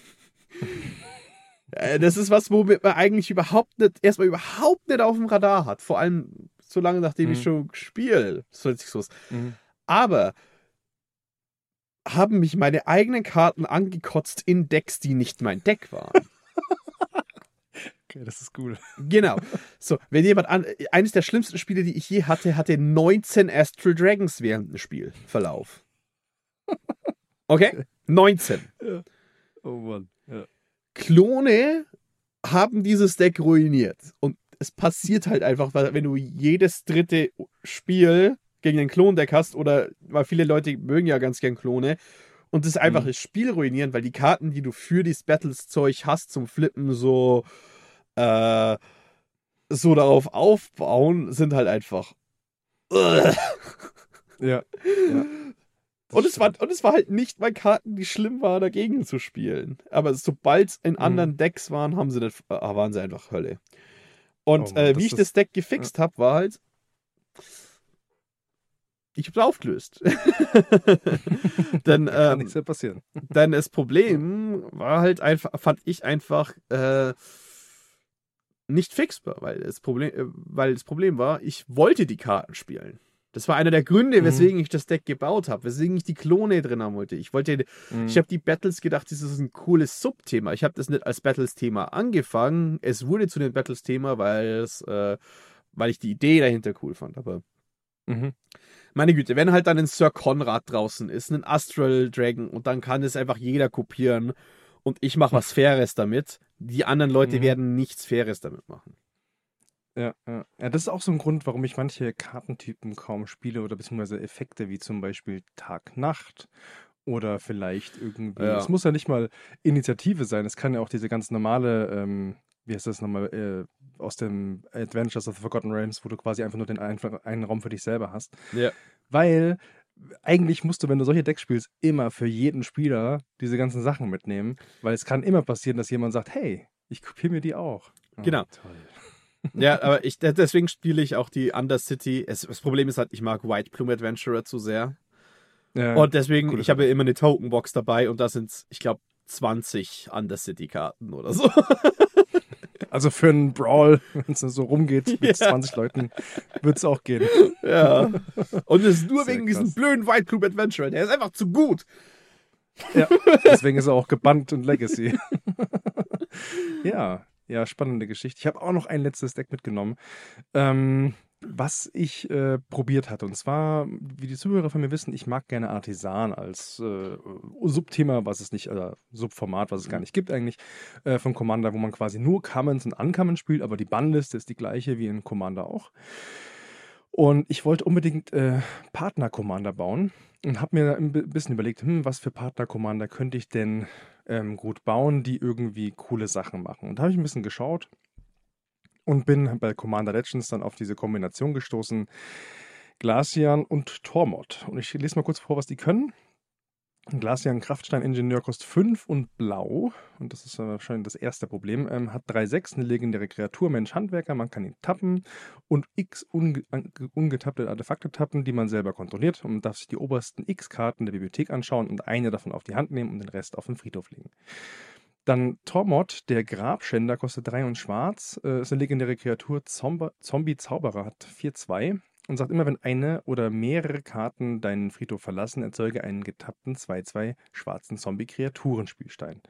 Äh, Das ist was, womit man eigentlich überhaupt nicht, erstmal überhaupt nicht auf dem Radar hat. Vor allem so lange, nachdem ich Mhm. schon spiele. So hört sich so. Mhm. Aber haben mich meine eigenen Karten angekotzt in Decks, die nicht mein Deck waren. Okay, das ist cool. Genau. So, wenn jemand an. Eines der schlimmsten Spiele, die ich je hatte, hatte neunzehn Astral Dragons während dem Spielverlauf. Okay? neunzehn. Ja. Oh Mann. Ja. Klone haben dieses Deck ruiniert. Und es passiert halt einfach, weil wenn du jedes dritte Spiel gegen ein Klondeck hast, oder weil viele Leute mögen ja ganz gern Klone, und das einfach Mhm. das Spiel ruinieren, weil die Karten, die du für dieses Battles-Zeug hast zum Flippen, so, äh, so darauf aufbauen, sind halt einfach. Ja. Ja. Das Und es, war, stimmt. und es war halt nicht mal Karten, die schlimm waren, dagegen zu spielen. Aber sobald es in Mhm. anderen Decks waren, haben sie nicht, äh, waren sie einfach Hölle. Und Oh Mann, äh, das wie ich ist- das Deck gefixt habe, war halt. Ich hab's aufgelöst. Denn, Kann ähm, nichts mehr passieren. denn das Problem war halt einfach, fand ich einfach äh, nicht fixbar, weil das Problem, äh, weil das Problem war, ich wollte die Karten spielen. Das war einer der Gründe, Mhm. weswegen ich das Deck gebaut habe, weswegen ich die Klone drin haben wollte. Ich wollte, Mhm. ich habe die Battles gedacht, das ist ein cooles Subthema. Ich habe das nicht als Battles-Thema angefangen. Es wurde zu dem Battles-Thema, weil es, äh, weil ich die Idee dahinter cool fand, aber Mhm. meine Güte, wenn halt dann ein Sir Conrad draußen ist, ein Astral Dragon und dann kann es einfach jeder kopieren und ich mache was Faires damit, die anderen Leute Mhm. werden nichts Faires damit machen. Ja, ja. Ja, das ist auch so ein Grund, warum ich manche Kartentypen kaum spiele oder beziehungsweise Effekte wie zum Beispiel Tag-Nacht oder vielleicht irgendwie, Ja. es muss ja nicht mal Initiative sein, es kann ja auch diese ganz normale, ähm, wie heißt das nochmal, äh, aus dem Adventures of the Forgotten Realms, wo du quasi einfach nur den einen, einen Raum für dich selber hast. Ja. Weil eigentlich musst du, wenn du solche Decks spielst, immer für jeden Spieler diese ganzen Sachen mitnehmen, weil es kann immer passieren, dass jemand sagt, hey, ich kopiere mir die auch. Oh, Genau. toll. Ja, aber ich, deswegen spiele ich auch die Undercity. Es, das Problem ist halt, ich mag White Plume Adventurer zu sehr. Ja, Und deswegen, gute ich habe Sache. ja immer eine Tokenbox dabei und da sind, ich glaube, zwanzig Undercity-Karten oder so. Also für einen Brawl, wenn es so rumgeht mit Ja. zwanzig Leuten, wird es auch gehen. Ja. Und es ist nur Sehr wegen krass. diesem blöden White Plume Adventurer. Der ist einfach zu gut. Ja, deswegen ist er auch gebannt und Legacy. Ja, ja, spannende Geschichte. Ich habe auch noch ein letztes Deck mitgenommen, ähm, was ich äh, probiert hatte. Und zwar, wie die Zuhörer von mir wissen, ich mag gerne Artisan als äh, Subthema, was es nicht, äh, Subformat, was es gar nicht gibt eigentlich, äh, von Commander, wo man quasi nur Commons und Uncommons spielt, aber die Bannliste ist die gleiche wie in Commander auch. Und ich wollte unbedingt äh, Partner-Commander bauen und habe mir ein bi- bisschen überlegt, hm, was für Partner-Commander könnte ich denn ähm, gut bauen, die irgendwie coole Sachen machen. Und da habe ich ein bisschen geschaut und bin bei Commander Legends dann auf diese Kombination gestoßen, Glacian und Tormod. Und ich lese mal kurz vor, was die können. Glacian Kraftstein-Ingenieur kostet fünf und blau. Und das ist äh, wahrscheinlich das erste Problem. Ähm, hat drei sechs, eine legendäre Kreatur, Mensch, Handwerker. Man kann ihn tappen und x unge an- ungetappte Artefakte tappen, die man selber kontrolliert. Und man darf sich die obersten x Karten der Bibliothek anschauen und eine davon auf die Hand nehmen und den Rest auf den Friedhof legen. Dann Tormod, der Grabschänder, kostet drei und schwarz. Äh, ist eine legendäre Kreatur. Zomba- Zombie-Zauberer hat vier zwei. Und sagt immer, wenn eine oder mehrere Karten deinen Friedhof verlassen, erzeuge einen getappten zwei zwei schwarzen Zombie-Kreaturenspielstein.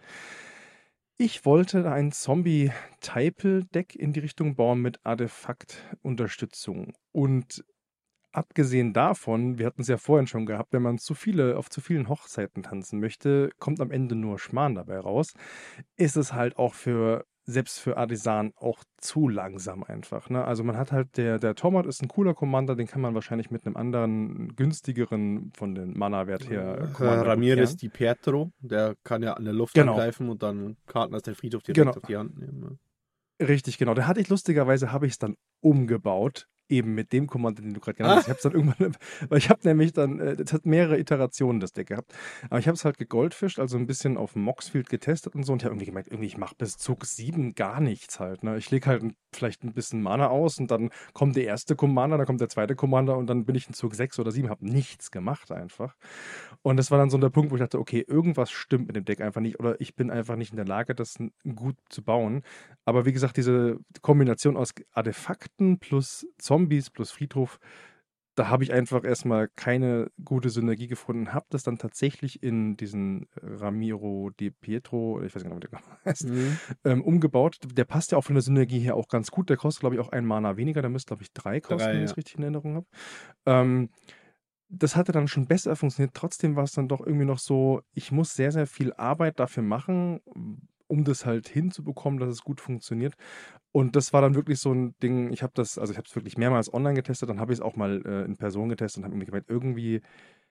Ich wollte da ein Zombie-Type-Deck in die Richtung bauen mit Artefakt-Unterstützung. Und abgesehen davon, wir hatten es ja vorhin schon gehabt, wenn man zu viele, auf zu vielen Hochzeiten tanzen möchte, kommt am Ende nur Schmarrn dabei raus. Ist es halt auch für, selbst für Artisan auch zu langsam einfach. Ne? Also man hat halt, der, der Tormod ist ein cooler Commander, den kann man wahrscheinlich mit einem anderen, günstigeren, von den Mana-Wert her, Äh, Commander gut Ramirez pairen. Di Pietro, der kann ja an der Luft Genau, angreifen und dann Karten aus dem Friedhof direkt genau. auf die Hand nehmen. Richtig, genau. Da hatte ich lustigerweise, habe ich es dann umgebaut, eben mit dem Commander, den du gerade genannt hast. Ich habe es dann irgendwann, weil ich habe nämlich dann, äh, das hat mehrere Iterationen, das Deck gehabt. Aber ich habe es halt gegoldfischt, also ein bisschen auf dem Moxfield getestet und so. Und ich habe irgendwie gemerkt, irgendwie, ich mache bis Zug sieben gar nichts halt. Ne? Ich lege halt ein, vielleicht ein bisschen Mana aus und dann kommt der erste Commander, dann kommt der zweite Commander und dann bin ich in Zug sechs oder sieben, habe nichts gemacht einfach. Und das war dann so der Punkt, wo ich dachte, okay, irgendwas stimmt mit dem Deck einfach nicht oder ich bin einfach nicht in der Lage, das n- gut zu bauen. Aber wie gesagt, diese Kombination aus Artefakten plus Zombies plus Friedhof, da habe ich einfach erstmal keine gute Synergie gefunden. Habe das dann tatsächlich in diesen Ramiro Di Pietro, ich weiß gar nicht, wie der heißt, Mhm. ähm, umgebaut. Der passt ja auch von der Synergie her auch ganz gut. Der kostet, glaube ich, auch ein Mana weniger. Der müsste, glaube ich, drei kosten, Drei, wenn ich ja. es richtig in Erinnerung habe. Ähm, das hatte dann schon besser funktioniert. Trotzdem war es dann doch irgendwie noch so, ich muss sehr, sehr viel Arbeit dafür machen, um das halt hinzubekommen, dass es gut funktioniert. Und das war dann wirklich so ein Ding, ich habe das, also ich habe es wirklich mehrmals online getestet, dann habe ich es auch mal äh, in Person getestet und habe mir gemeint, irgendwie,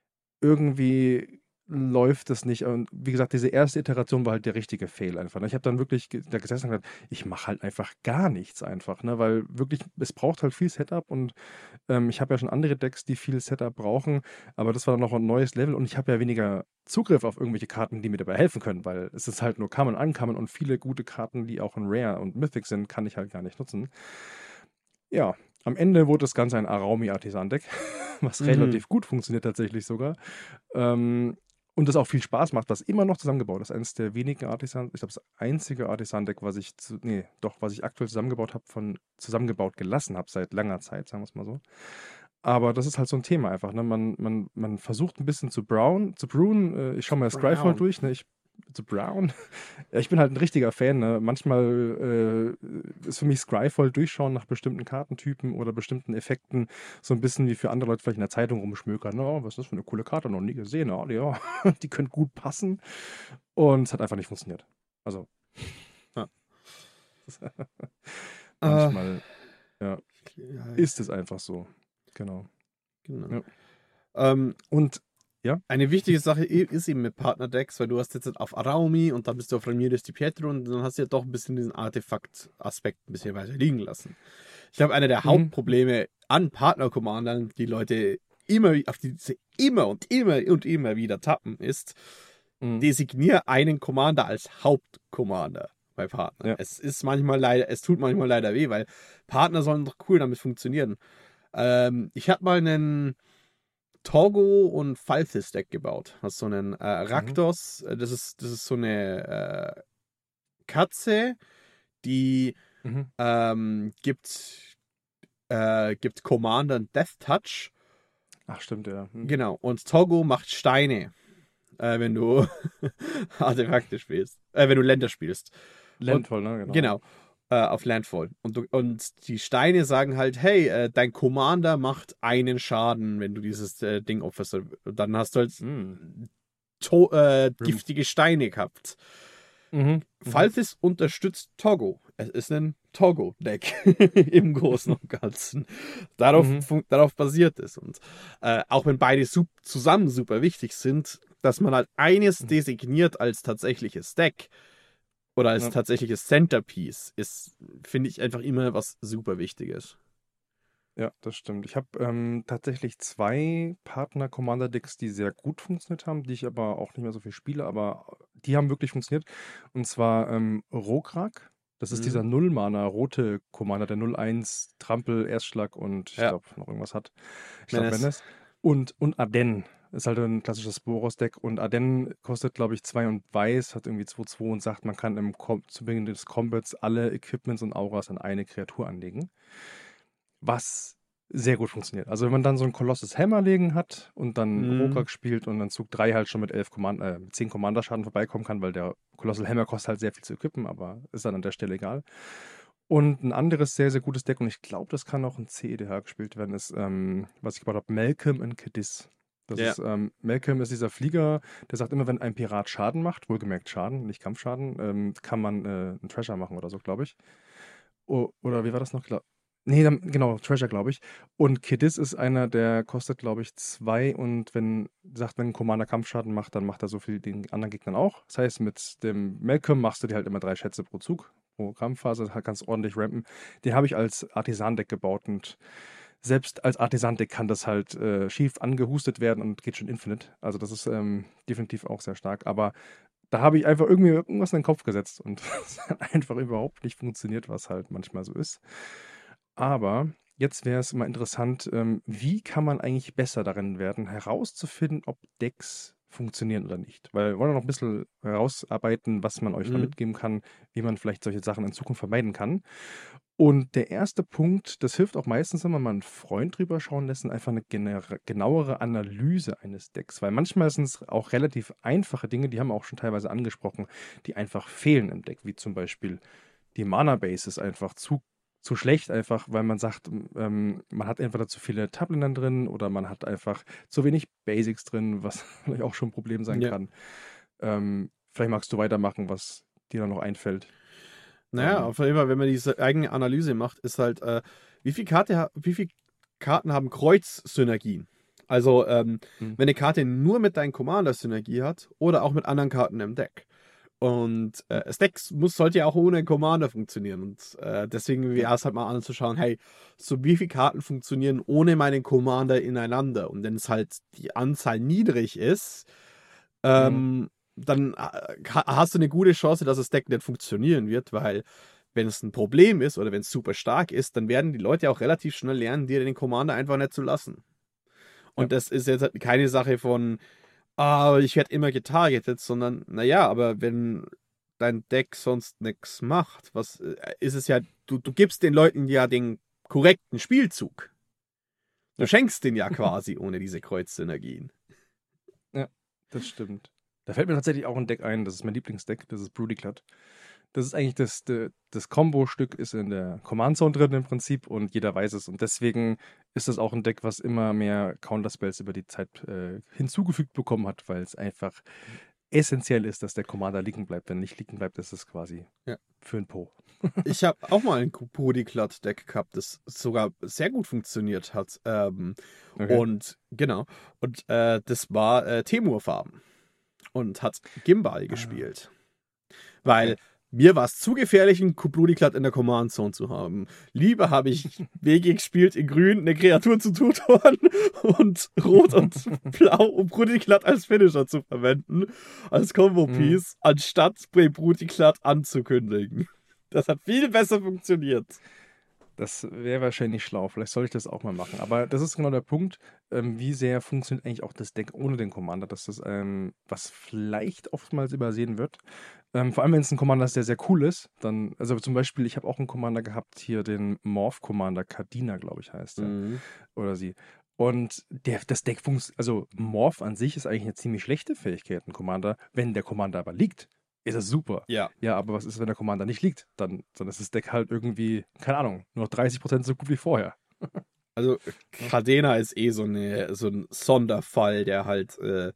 irgendwie läuft das nicht. Und wie gesagt, diese erste Iteration war halt der richtige Fail einfach. Ne? Ich habe dann wirklich ge- da gesessen und gesagt, ich mache halt einfach gar nichts einfach, ne? Weil wirklich, es braucht halt viel Setup und ähm, ich habe ja schon andere Decks, die viel Setup brauchen, aber das war dann noch ein neues Level und ich habe ja weniger Zugriff auf irgendwelche Karten, die mir dabei helfen können, weil es ist halt nur Common, Uncommon und viele gute Karten, die auch in Rare und Mythic sind, kann ich halt gar nicht nutzen. Ja, am Ende wurde das Ganze ein Araumi-Artisan-Deck, was Mhm. relativ gut funktioniert tatsächlich sogar. Ähm, und das auch viel Spaß macht, was immer noch zusammengebaut ist. Eines der wenigen Artisan, ich glaube, das einzige Artisan-Deck, was ich, zu, nee, doch, was ich aktuell zusammengebaut habe, von zusammengebaut gelassen habe seit langer Zeit, sagen wir es mal so. Aber das ist halt so ein Thema einfach, ne? Man, man, man versucht ein bisschen zu brown, zu brewen. Äh, ich schaue mal Scryfall Brown. durch, ne? Ich zu Brown. Ja, ich bin halt ein richtiger Fan. Ne? Manchmal äh, ist für mich Scryfall durchschauen nach bestimmten Kartentypen oder bestimmten Effekten so ein bisschen wie für andere Leute vielleicht in der Zeitung rumschmökern. Ne? Oh, was ist das für eine coole Karte? Noch nie gesehen. Oh, ja, die könnte gut passen. Und es hat einfach nicht funktioniert. Also. Ja. Manchmal äh, ja, ja, ist es einfach so. Genau. genau. Ja. Ähm, Und ja. Eine wichtige Sache ist eben mit Partnerdecks, weil du hast jetzt auf Araumi und dann bist du auf Ramirez Di Pietro und dann hast du ja doch ein bisschen diesen Artefakt-Aspekt ein bisschen weiter liegen lassen. Ich glaube, einer der Mhm. Hauptprobleme an Partner-Commandern, die Leute immer, auf die sie immer und immer und immer wieder tappen, ist, Mhm. designier einen Commander als Hauptcommander bei Partnern. Ja. Es ist manchmal leider, es tut manchmal leider weh, weil Partner sollen doch cool damit funktionieren. Ähm, ich habe mal einen Torgo und Falthis Deck gebaut. Hast so einen äh, Raktos, äh, das ist, das ist so eine äh, Katze, die Mhm. ähm, gibt, äh, gibt Commander Death Touch. Ach, stimmt, ja. Mhm. Genau. Und Torgo macht Steine, äh, wenn du Artefakte spielst. Äh, wenn du Länder spielst. Landfall, ne? Genau. Genau. Äh, auf Landfall. Und, du, und die Steine sagen halt, hey, äh, dein Commander macht einen Schaden, wenn du dieses äh, Ding opferst. Und dann hast du halt Mhm. to äh, giftige Steine gehabt. Mhm. Mhm. Falthis unterstützt Togo. Es ist ein Togo-Deck im Großen und Ganzen. Darauf, Mhm. darauf basiert es. Und äh, auch wenn beide sup zusammen super wichtig sind, dass man halt eines Mhm. designiert als tatsächliches Deck oder als Ja. tatsächliches Centerpiece, ist, finde ich, einfach immer was super Wichtiges. Ja, das stimmt. Ich habe ähm, tatsächlich zwei Partner-Commander-Decks, die sehr gut funktioniert haben, die ich aber auch nicht mehr so viel spiele, aber die haben wirklich funktioniert. Und zwar ähm, Rokrak. Das ist dieser Mhm. Null-Mana rote Commander, der null eins Trampel, Erstschlag und ich Ja, glaube noch irgendwas hat. Ich glaube Menace. Menace. Und, und Ardenn ist halt ein klassisches Boros-Deck. Und Ardenn kostet, glaube ich, zwei und weiß, hat irgendwie zwei zwei und sagt, man kann im Kom zu Beginn des Combats alle Equipments und Auras an eine Kreatur anlegen. Was sehr gut funktioniert. Also wenn man dann so ein Kolossus Hammer legen hat und dann Mhm. Rokrak spielt und dann Zug drei halt schon mit elf Command äh, mit zehn Commander-Schaden vorbeikommen kann, weil der Colossal Hammer kostet halt sehr viel zu equippen, aber ist dann an der Stelle egal. Und ein anderes sehr, sehr gutes Deck, und ich glaube, das kann auch in C E D H gespielt werden, ist, ähm, was ich gebaut habe, Malcolm and Cadiz. Das Ja. ist, ähm, Malcolm ist dieser Flieger, der sagt immer, wenn ein Pirat Schaden macht, wohlgemerkt Schaden, nicht Kampfschaden, ähm, kann man äh, einen Treasure machen oder so, glaube ich. O oder wie war das noch? Gla nee, dann, genau, Treasure, glaube ich. Und Kidis ist einer, der kostet, glaube ich, zwei und wenn, sagt, wenn ein Commander Kampfschaden macht, dann macht er so viel den anderen Gegnern auch. Das heißt, mit dem Malcolm machst du dir halt immer drei Schätze pro Zug, pro Kampfphase, halt kannst ordentlich rampen. Den habe ich als Artisan-Deck gebaut und selbst als Artisan-Deck kann das halt äh, schief angehustet werden und geht schon Infinite. Also das ist ähm, definitiv auch sehr stark. Aber da habe ich einfach irgendwie irgendwas in den Kopf gesetzt und es hat einfach überhaupt nicht funktioniert, was halt manchmal so ist. Aber jetzt wäre es mal interessant, ähm, wie kann man eigentlich besser darin werden, herauszufinden, ob Decks funktionieren oder nicht? Weil wir wollen noch ein bisschen herausarbeiten, was man euch noch Mhm. mitgeben kann, wie man vielleicht solche Sachen in Zukunft vermeiden kann. Und der erste Punkt, das hilft auch meistens, wenn man mal einen Freund drüber schauen lässt, und einfach eine genere- genauere Analyse eines Decks. Weil manchmal sind es auch relativ einfache Dinge, die haben wir auch schon teilweise angesprochen, die einfach fehlen im Deck, wie zum Beispiel die Mana-Base ist einfach zu, zu schlecht, einfach weil man sagt, ähm, man hat entweder zu viele Tablinen drin oder man hat einfach zu wenig Basics drin, was vielleicht auch schon ein Problem sein Ja. kann. Ähm, vielleicht magst du weitermachen, was dir da noch einfällt. Naja, Ähm, auf jeden Fall, wenn man diese eigene Analyse macht, ist halt, äh, wie viel Karte, wie viel Karten haben Kreuz-Synergien? Also, ähm, hm, wenn eine Karte nur mit deinem Commander Synergie hat oder auch mit anderen Karten im Deck. Und hm, äh, das Deck muss, sollte ja auch ohne einen Commander funktionieren. Und äh, deswegen ja, wäre es halt mal anzuschauen, hey, so wie viele Karten funktionieren ohne meinen Commander ineinander? Und wenn es halt die Anzahl niedrig ist, hm, ähm, dann äh, ha- hast du eine gute Chance, dass das Deck nicht funktionieren wird, weil wenn es ein Problem ist oder wenn es super stark ist, dann werden die Leute auch relativ schnell lernen, dir den Commander einfach nicht zu lassen. ja, Und das ist jetzt halt keine Sache von, ah, ich werde immer getargetet, sondern, naja, aber wenn dein Deck sonst nichts macht, was äh, ist es ja, du, du gibst den Leuten ja den korrekten Spielzug. Du ja, schenkst den ja quasi ohne diese Kreuzsynergien. ja, das stimmt. Da fällt mir tatsächlich auch ein Deck ein, das ist mein Lieblingsdeck, das ist Broodyglut. Das ist eigentlich das, das, das Kombo-Stück ist in der Command-Zone drin im Prinzip und jeder weiß es. Und deswegen ist das auch ein Deck, was immer mehr Counterspells über die Zeit äh, hinzugefügt bekommen hat, weil es einfach essentiell ist, dass der Commander liegen bleibt. Wenn nicht liegen bleibt, ist es quasi Ja. für ein Po. Ich habe auch mal ein Broodyglut-Deck gehabt, das sogar sehr gut funktioniert hat. Ähm, Okay. Und genau. Und äh, das war äh, Temur-Farben. Und hat Gimbal gespielt. Weil Okay. mir war es zu gefährlich, einen Broodyglut in der Command Zone zu haben. Lieber habe ich W G gespielt in Grün, eine Kreatur zu tutoren und Rot und Blau, um Broodyglut als Finisher zu verwenden, als Combo-Piece, Mhm. anstatt Broodyglut anzukündigen. Das hat viel besser funktioniert. Das wäre wahrscheinlich schlau. Vielleicht soll ich das auch mal machen. Aber das ist genau der Punkt, ähm, wie sehr funktioniert eigentlich auch das Deck ohne den Commander. Das ist, ähm, was vielleicht oftmals übersehen wird. Ähm, vor allem, wenn es ein Commander ist, der sehr cool ist. Dann, also zum Beispiel, ich habe auch einen Commander gehabt, hier den Morph-Commander, Kadina, glaube ich, heißt er. Mhm. Oder sie. Und der, das Deck funktioniert, also Morph an sich ist eigentlich eine ziemlich schlechte Fähigkeit, ein Commander. Wenn der Commander aber liegt, ist es super. Ja. Ja, aber was ist, wenn der Commander nicht liegt? Dann, dann ist das Deck halt irgendwie, keine Ahnung, nur noch dreißig Prozent so gut wie vorher. Also Cadena ist eh so, eine, so ein Sonderfall, der halt äh,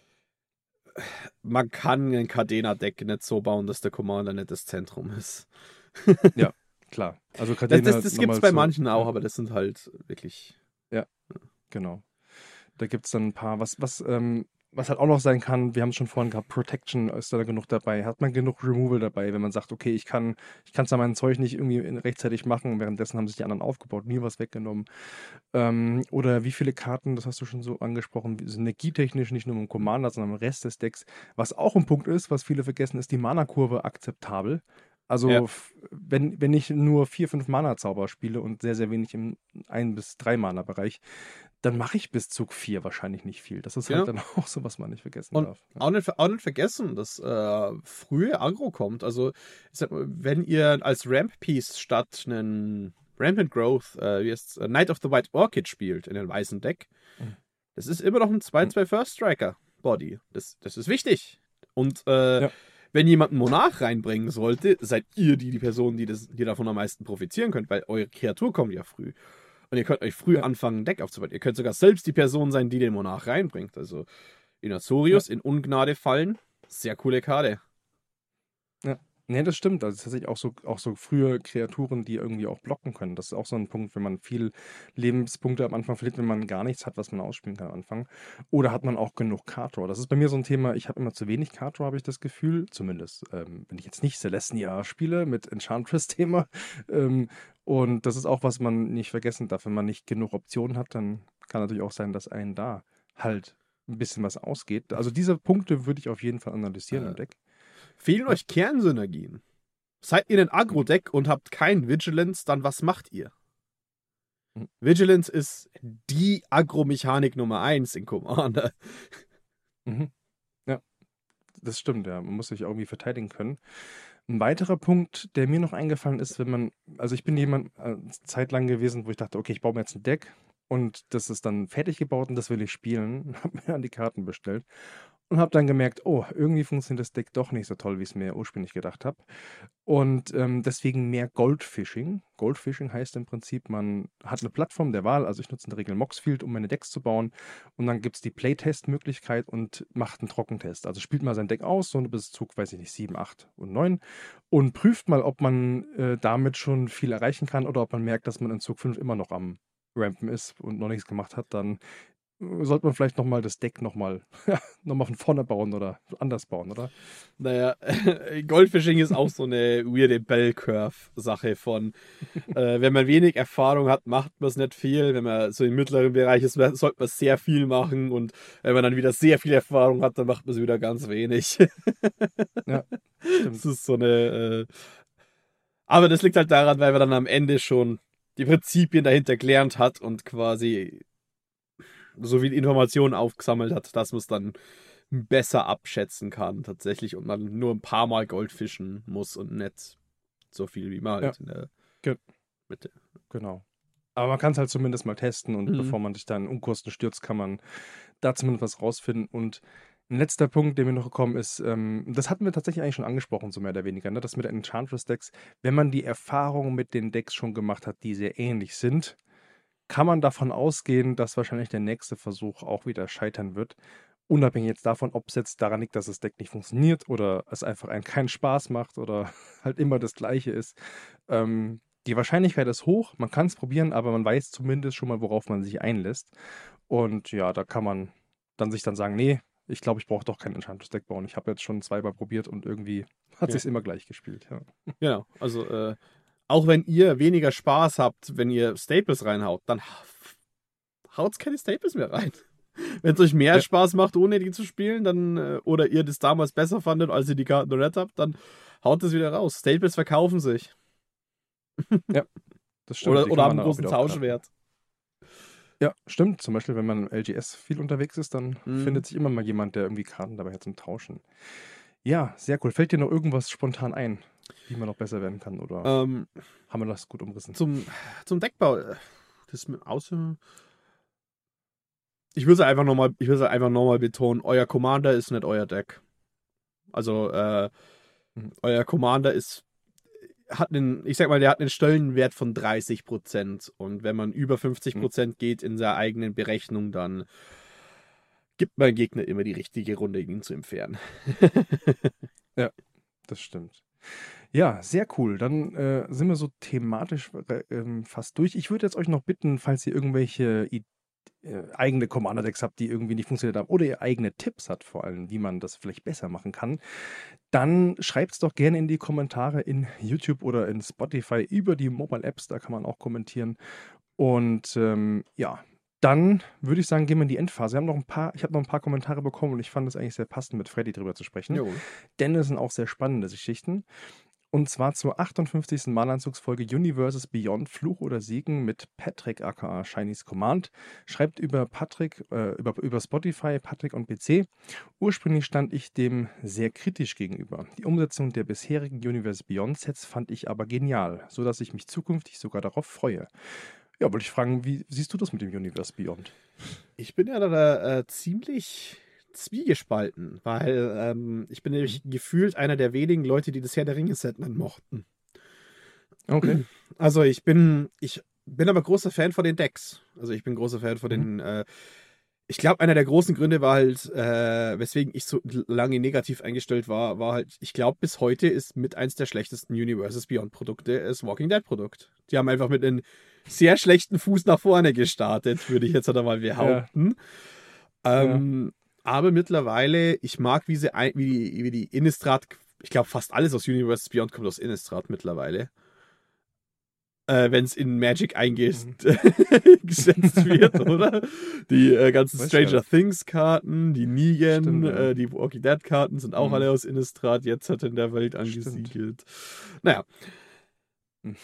man kann ein Cadena-Deck nicht so bauen, dass der Commander nicht das Zentrum ist. Ja, klar. Also Das, Cadena das, das gibt nochmal es bei so. manchen auch, Ja, aber das sind halt wirklich. ja, genau. Da gibt es dann ein paar, was, was, ähm, was halt auch noch sein kann, wir haben es schon vorhin gehabt, Protection ist da genug dabei. Hat man genug Removal dabei, wenn man sagt, okay, ich kann, ich kann zwar mein Zeug nicht irgendwie in- rechtzeitig machen, währenddessen haben sich die anderen aufgebaut, mir was weggenommen. Ähm, oder wie viele Karten, das hast du schon so angesprochen, synergietechnisch nicht nur im Commander, sondern im Rest des Decks. Was auch ein Punkt ist, was viele vergessen, ist die Mana-Kurve akzeptabel. Ja, Also, f- wenn, wenn ich nur vier, fünf Mana-Zauber spiele und sehr, sehr wenig im ein bis drei Mana-Bereich, dann mache ich bis Zug vier wahrscheinlich nicht viel. Das ist halt genau. dann auch so, was man nicht vergessen Und darf. Ja. auch nicht, auch nicht vergessen, dass äh, frühe Aggro kommt. Also, ich sag mal, wenn ihr als Ramp-Piece statt einen Rampant Growth, äh, wie heißt's, äh, Knight of the White Orchid spielt in einem weißen Deck, Mhm. das ist immer noch ein zwei zwei First Striker Body. Das, das ist wichtig. Und äh, Ja. wenn jemand einen Monarch reinbringen sollte, seid ihr die, die Person, die, das, die davon am meisten profitieren könnt, weil eure Kreatur kommt ja früh. Und ihr könnt euch früh Ja. anfangen, ein Deck aufzubauen. Ihr könnt sogar selbst die Person sein, die den Monarch reinbringt. Also in Ja. Azorius, in Ungnade fallen. Sehr coole Karte. Ja. Nee, das stimmt. Also tatsächlich auch so, auch so frühe Kreaturen, die irgendwie auch blocken können. Das ist auch so ein Punkt, wenn man viel Lebenspunkte am Anfang verliert, wenn man gar nichts hat, was man ausspielen kann am Anfang. Oder hat man auch genug Kartor? Das ist bei mir so ein Thema, ich habe immer zu wenig Kartor, habe ich das Gefühl. Zumindest, ähm, wenn ich jetzt nicht Celestia spiele mit Enchantress-Thema. Ähm, und das ist auch, was man nicht vergessen darf. Wenn man nicht genug Optionen hat, dann kann natürlich auch sein, dass einen da halt ein bisschen was ausgeht. Also diese Punkte würde ich auf jeden Fall analysieren Äh, im Deck. Fehlen Ja. euch Kernsynergien? Seid ihr ein Agro-Deck und habt kein Vigilance, dann was macht ihr? Mhm. Vigilance ist die Agro-Mechanik Nummer eins in Commander. Mhm. Ja, das stimmt, ja. Man muss sich irgendwie verteidigen können. Ein weiterer Punkt, der mir noch eingefallen ist, wenn man, also ich bin jemand äh, zeitlang gewesen, wo ich dachte, okay, ich baue mir jetzt ein Deck und das ist dann fertig gebaut und das will ich spielen. Habe mir dann die Karten bestellt und habe dann gemerkt, oh, irgendwie funktioniert das Deck doch nicht so toll, wie ich es mir ursprünglich gedacht habe. Und ähm, deswegen mehr Goldfishing. Goldfishing heißt im Prinzip, man hat eine Plattform der Wahl, also ich nutze in der Regel Moxfield, um meine Decks zu bauen. Und dann gibt es die Playtest-Möglichkeit und macht einen Trockentest. Also spielt mal sein Deck aus, so bis Zug, weiß ich nicht, sieben, acht und neun und prüft mal, ob man äh, damit schon viel erreichen kann oder ob man merkt, dass man in Zug fünf immer noch am Rampen ist und noch nichts gemacht hat, dann äh, sollte man vielleicht nochmal das Deck nochmal noch mal von vorne bauen oder anders bauen, oder? Naja, Goldfishing ist auch so eine weirde Bell-Curve-Sache von, äh, wenn man wenig Erfahrung hat, macht man es nicht viel. Wenn man so im mittleren Bereich ist, sollte man sehr viel machen. Und wenn man dann wieder sehr viel Erfahrung hat, dann macht man es wieder ganz wenig. Ja, Das stimmt. ist so eine. Äh... Aber das liegt halt daran, weil man dann am Ende schon die Prinzipien dahinter gelernt hat und quasi so viel Informationen aufgesammelt hat, dass man es dann besser abschätzen kann tatsächlich und man nur ein paar Mal Gold fischen muss und nicht so viel wie man Ja, halt in der ge Mitte. genau. Aber man kann es halt zumindest mal testen und Mhm. bevor man sich dann in Unkosten stürzt, kann man da zumindest was rausfinden. Und Ein letzter Punkt, der mir noch gekommen ist, ähm, das hatten wir tatsächlich eigentlich schon angesprochen, so mehr oder weniger, ne? Das mit den Enchantress-Decks. Wenn man die Erfahrung mit den Decks schon gemacht hat, die sehr ähnlich sind, kann man davon ausgehen, dass wahrscheinlich der nächste Versuch auch wieder scheitern wird. Unabhängig jetzt davon, ob es jetzt daran liegt, dass das Deck nicht funktioniert oder es einfach einen keinen Spaß macht oder halt immer das Gleiche ist. Ähm, die Wahrscheinlichkeit ist hoch, man kann es probieren, aber man weiß zumindest schon mal, worauf man sich einlässt. Und ja, da kann man dann sich dann sagen, nee, ich glaube, ich brauche doch kein Enchantress-Deck bauen. Ich habe jetzt schon zweimal probiert und irgendwie hat Ja. sich's immer gleich gespielt. Ja. Genau, also äh, auch wenn ihr weniger Spaß habt, wenn ihr Staples reinhaut, dann haut keine Staples mehr rein. Wenn es euch mehr Ja. Spaß macht, ohne die zu spielen, dann äh, oder ihr das damals besser fandet, als ihr die Karten Red habt, dann haut es wieder raus. Staples verkaufen sich. Das stimmt. Oder, die oder kann haben man einen dann auch großen wieder aufklappen. Tauschwert. Ja, stimmt. Zum Beispiel, wenn man im L G S viel unterwegs ist, dann Mhm. findet sich immer mal jemand, der irgendwie Karten dabei hat zum Tauschen. Ja, sehr cool. Fällt dir noch irgendwas spontan ein, wie man noch besser werden kann? Oder Ähm, haben wir das gut umrissen? zum, zum Deckbau. äh, Das mit außer. Ich will es einfach nochmal, ich will es einfach nochmal betonen, euer Commander ist nicht euer Deck. Also, äh, Mhm. euer Commander ist, hat einen, ich sag mal, der hat einen Stellenwert von dreißig Prozent. Und wenn man über fünfzig Prozent geht in seiner eigenen Berechnung, dann gibt man Gegner immer die richtige Runde, ihn zu entfernen. Ja, das stimmt. Ja, sehr cool. Dann äh, sind wir so thematisch äh, ähm, fast durch. Ich würde jetzt euch noch bitten, falls ihr irgendwelche I äh, eigene Commander-Decks habt, die irgendwie nicht funktioniert haben, oder ihr eigene Tipps habt, vor allem, wie man das vielleicht besser machen kann, dann schreibt es doch gerne in die Kommentare in YouTube oder in Spotify über die Mobile-Apps, da kann man auch kommentieren. Und ähm, ja, dann würde ich sagen, gehen wir in die Endphase. Wir haben noch ein paar, ich habe noch ein paar Kommentare bekommen und ich fand es eigentlich sehr passend, mit Freddy drüber zu sprechen. Jo. Denn es sind auch sehr spannende Geschichten. Und zwar zur achtundfünfzigsten Malanzugsfolge Universes Beyond Fluch oder Segen mit Patrick aka Shinies Command. Schreibt über Patrick, äh, über, über Spotify, Patrick und P C. Ursprünglich stand ich dem sehr kritisch gegenüber. Die Umsetzung der bisherigen Universes Beyond Sets fand ich aber genial, sodass ich mich zukünftig sogar darauf freue. Ja, wollte ich fragen, wie siehst du das mit dem Universe Beyond? Ich bin ja da äh, ziemlich zwiegespalten, weil ähm, ich bin nämlich gefühlt einer der wenigen Leute, die das Herr der Ringe-Set nicht mochten. Okay. Also ich bin, ich bin aber großer Fan von den Decks. Also ich bin großer Fan von Mhm. den, äh, ich glaube, einer der großen Gründe war halt, äh, weswegen ich so lange negativ eingestellt war, war halt, ich glaube, bis heute ist mit eins der schlechtesten Universes Beyond Produkte das Walking Dead Produkt. Die haben einfach mit einem sehr schlechten Fuß nach vorne gestartet, würde ich jetzt halt mal behaupten. Ja. Ähm, aber mittlerweile, ich mag, wie, sie, ein- wie die, wie die Innistrad, ich glaube, fast alles aus Universes Beyond kommt aus Innistrad mittlerweile. Äh, wenn es in Magic eingesetzt Mhm. wird, oder? Die äh, ganzen Weiß ich gar Stranger nicht. Things Karten, die Negan, Stimmt, ja. äh, die Walking Dead Karten sind auch Mhm. alle aus Innistrad, jetzt hat in der Welt Stimmt. angesiedelt. Naja. Mhm.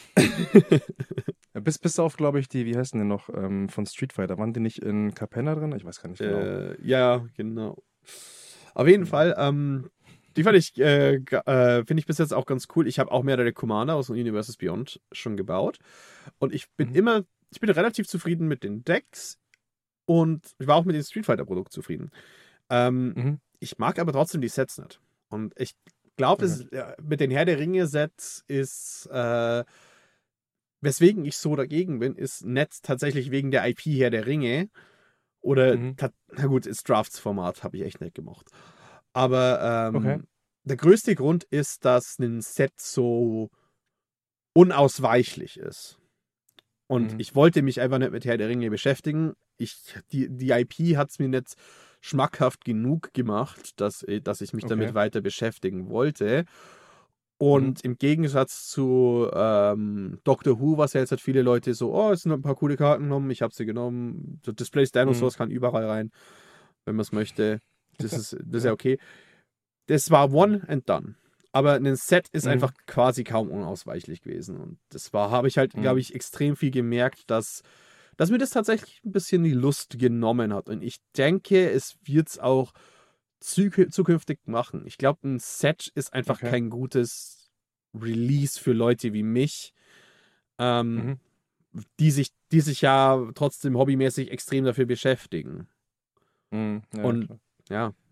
Ja, bis, bis auf, glaube ich, die, wie heißen die noch, ähm, von Street Fighter. Waren die nicht in Capenna drin? Ich weiß gar nicht genau. Äh, ja, genau. Auf jeden Genau. Fall, ähm, die fand ich, äh, ga- äh, finde ich bis jetzt auch ganz cool. Ich habe auch mehrere Commander aus Universes Beyond schon gebaut. Und ich bin Mhm. immer, ich bin relativ zufrieden mit den Decks und ich war auch mit dem Street Fighter Produkt zufrieden. Ähm, Mhm. ich mag aber trotzdem die Sets nicht. Und ich glaube, Okay. ja, mit den Herr der Ringe Sets ist, äh, weswegen ich so dagegen bin, ist nicht tatsächlich wegen der I P Herr der Ringe. Oder, Mhm. ta- na gut, das Drafts-Format habe ich echt nicht gemocht. Aber Okay. ähm, der größte Grund ist, dass ein Set so unausweichlich ist. Und Mhm. ich wollte mich einfach nicht mit Herr der Ringe beschäftigen. Ich, die, die I P hat es mir nicht schmackhaft genug gemacht, dass, dass ich mich Okay. damit weiter beschäftigen wollte. Mhm. Und im Gegensatz zu ähm, Doctor Who, was ja jetzt halt viele Leute so, oh, es sind ein paar coole Karten genommen, ich habe sie genommen. So Displays Dinosaurs Mhm. kann überall rein, wenn man es möchte. Das ist, das ist ja Ja. okay. Das war one and done. Aber ein Set ist Mhm. einfach quasi kaum unausweichlich gewesen. Und das war, habe ich halt, glaube Mhm. ich, extrem viel gemerkt, dass, dass mir das tatsächlich ein bisschen die Lust genommen hat. Und ich denke, es wird es auch zukü- zukünftig machen. Ich glaube, ein Set ist einfach Okay. kein gutes Release für Leute wie mich, ähm, Mhm. die sich, die sich ja trotzdem hobbymäßig extrem dafür beschäftigen. Mhm. Ja, Und klar. ja,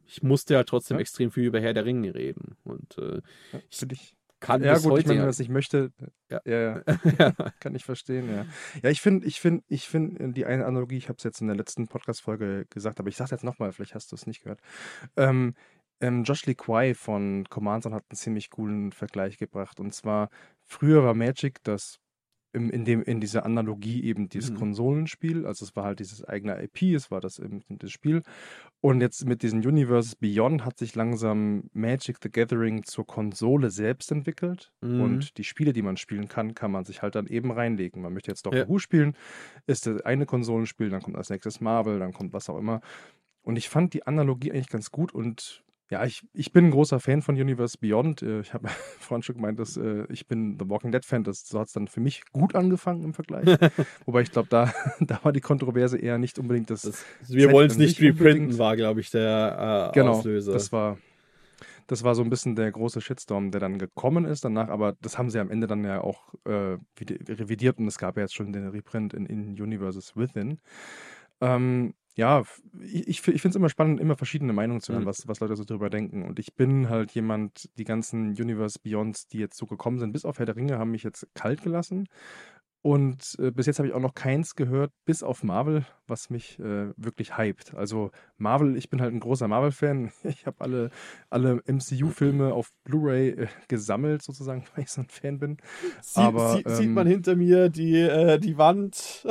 ich musste halt trotzdem Ja. extrem viel über Herr der Ringe reden. Und äh, Ja, ich finde ich. kann Ja, bis gut, ich heute meine, wenn man ja. das nicht möchte, Ja. ja, ja, Ja. kann ich verstehen, ja. Ja, ich finde, ich finde, ich finde die eine Analogie, ich habe es jetzt in der letzten Podcast-Folge gesagt, aber ich sage es jetzt nochmal, vielleicht hast du es nicht gehört. Ähm, ähm, Josh Lee Kwai von Command Zone hat einen ziemlich coolen Vergleich gebracht. Und zwar, früher war Magic das im, in, dem, in dieser Analogie eben dieses Mhm. Konsolenspiel, also es war halt dieses eigene I P, es war das, eben, das Spiel. Und jetzt mit diesen Universes Beyond hat sich langsam Magic the Gathering zur Konsole selbst entwickelt. Mhm. Und die Spiele, die man spielen kann, kann man sich halt dann eben reinlegen. Man möchte jetzt Doctor Ja. Who spielen, ist das eine Konsolenspiel, dann kommt als nächstes Marvel, dann kommt was auch immer. Und ich fand die Analogie eigentlich ganz gut und ja, ich, ich bin ein großer Fan von Universe Beyond. Äh, Ich habe vorhin schon gemeint, dass äh, ich bin The Walking Dead Fan. Das, so hat es dann für mich gut angefangen im Vergleich. Wobei ich glaube, da, da war die Kontroverse eher nicht unbedingt das. Das, wir Set wollen es an nicht sich reprinten, unbedingt. war, glaube ich, der äh, Genau, Auslöser. das war, das war so ein bisschen der große Shitstorm, der dann gekommen ist danach. Aber das haben sie am Ende dann ja auch äh, vide- revidiert und es gab ja jetzt schon den Reprint in, in Universes Within. Ähm, ja, f- ich, ich, fi- ich finde es immer spannend, immer verschiedene Meinungen zu hören, Mhm. was, was Leute so drüber denken. Und ich bin halt jemand, die ganzen Universe Beyonds, die jetzt so gekommen sind, bis auf Herr der Ringe, haben mich jetzt kalt gelassen. Und äh, bis jetzt habe ich auch noch keins gehört, bis auf Marvel, was mich äh, wirklich hypt. Also Marvel, ich bin halt ein großer Marvel-Fan. Ich habe alle, alle M C U-Filme auf Blu-ray äh, gesammelt, sozusagen, weil ich so ein Fan bin. Sie, Aber sie, sieht man ähm, hinter mir die, äh, die Wand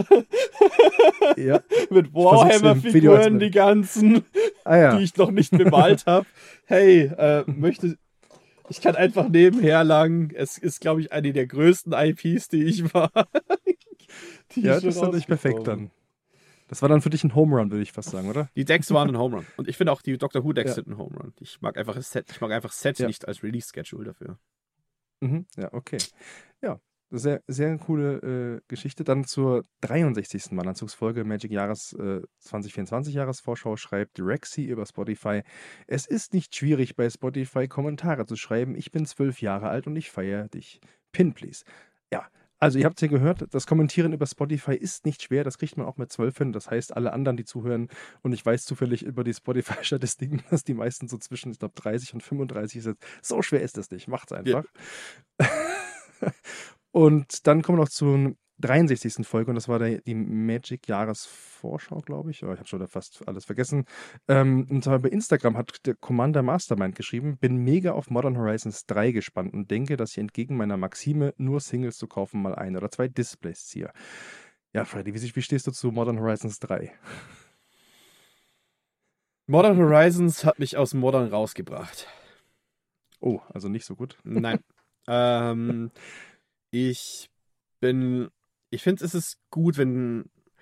ja, mit versuch's im Video Warhammer-Figuren, einzublenden. die ganzen, Ah ja. die ich noch nicht bemalt habe. Hey, äh, möchte. Ich kann einfach nebenher lang. Es ist, glaube ich, eine der größten I Ps, die ich war. die Ja, ist das ist schon natürlich perfekt rausgekommen. dann. Das war dann für dich ein Home Run, würde ich fast sagen, oder? Die Decks waren ein Home Run. Und ich finde auch die Doctor Who Decks Ja, sind ein Home Run. Ich mag einfach das Set, ich mag einfach Set ja. nicht als Release-Schedule dafür. Mhm. Ja, okay. Ja, sehr, sehr coole äh, Geschichte. Dann zur dreiundsechzigsten Wandernzugsfolge Magic Jahres äh, zwanzig vierundzwanzig Jahresvorschau schreibt Rexy über Spotify. Es ist nicht schwierig, bei Spotify Kommentare zu schreiben. Ich bin zwölf Jahre alt und ich feiere dich. Pin, please. Ja, also ihr habt ja gehört, das Kommentieren über Spotify ist nicht schwer. Das kriegt man auch mit zwölf hin. Das heißt, alle anderen, die zuhören, und ich weiß zufällig über die Spotify-Statistiken, dass die meisten so zwischen, ich glaube, dreißig und fünfunddreißig sind. So schwer ist das nicht. Macht's Ja. einfach. Und dann kommen wir noch zur dreiundsechzigsten Folge und das war der, die Magic-Jahresvorschau, glaube ich. Oh, ich habe schon wieder fast alles vergessen. Ähm, und zwar bei Instagram hat der Commander Mastermind geschrieben, bin mega auf Modern Horizons drei gespannt und denke, dass ich entgegen meiner Maxime, nur Singles zu kaufen, mal ein oder zwei Displays ziehe. Ja, Freddy, wie, wie stehst du zu Modern Horizons drei? Modern Horizons hat mich aus Modern rausgebracht. Oh, also nicht so gut. Nein. ähm, ich bin. Ich finde, es ist gut, wenn.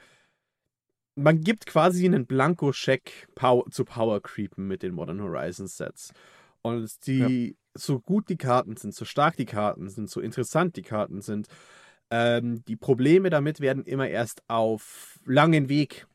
Man gibt quasi einen Blanko-Scheck Pow- zu Power Creepen mit den Modern Horizons Sets. Und die, ja. so gut die Karten sind, so stark die Karten sind, so interessant die Karten sind, ähm, die Probleme damit werden immer erst auf langen Weg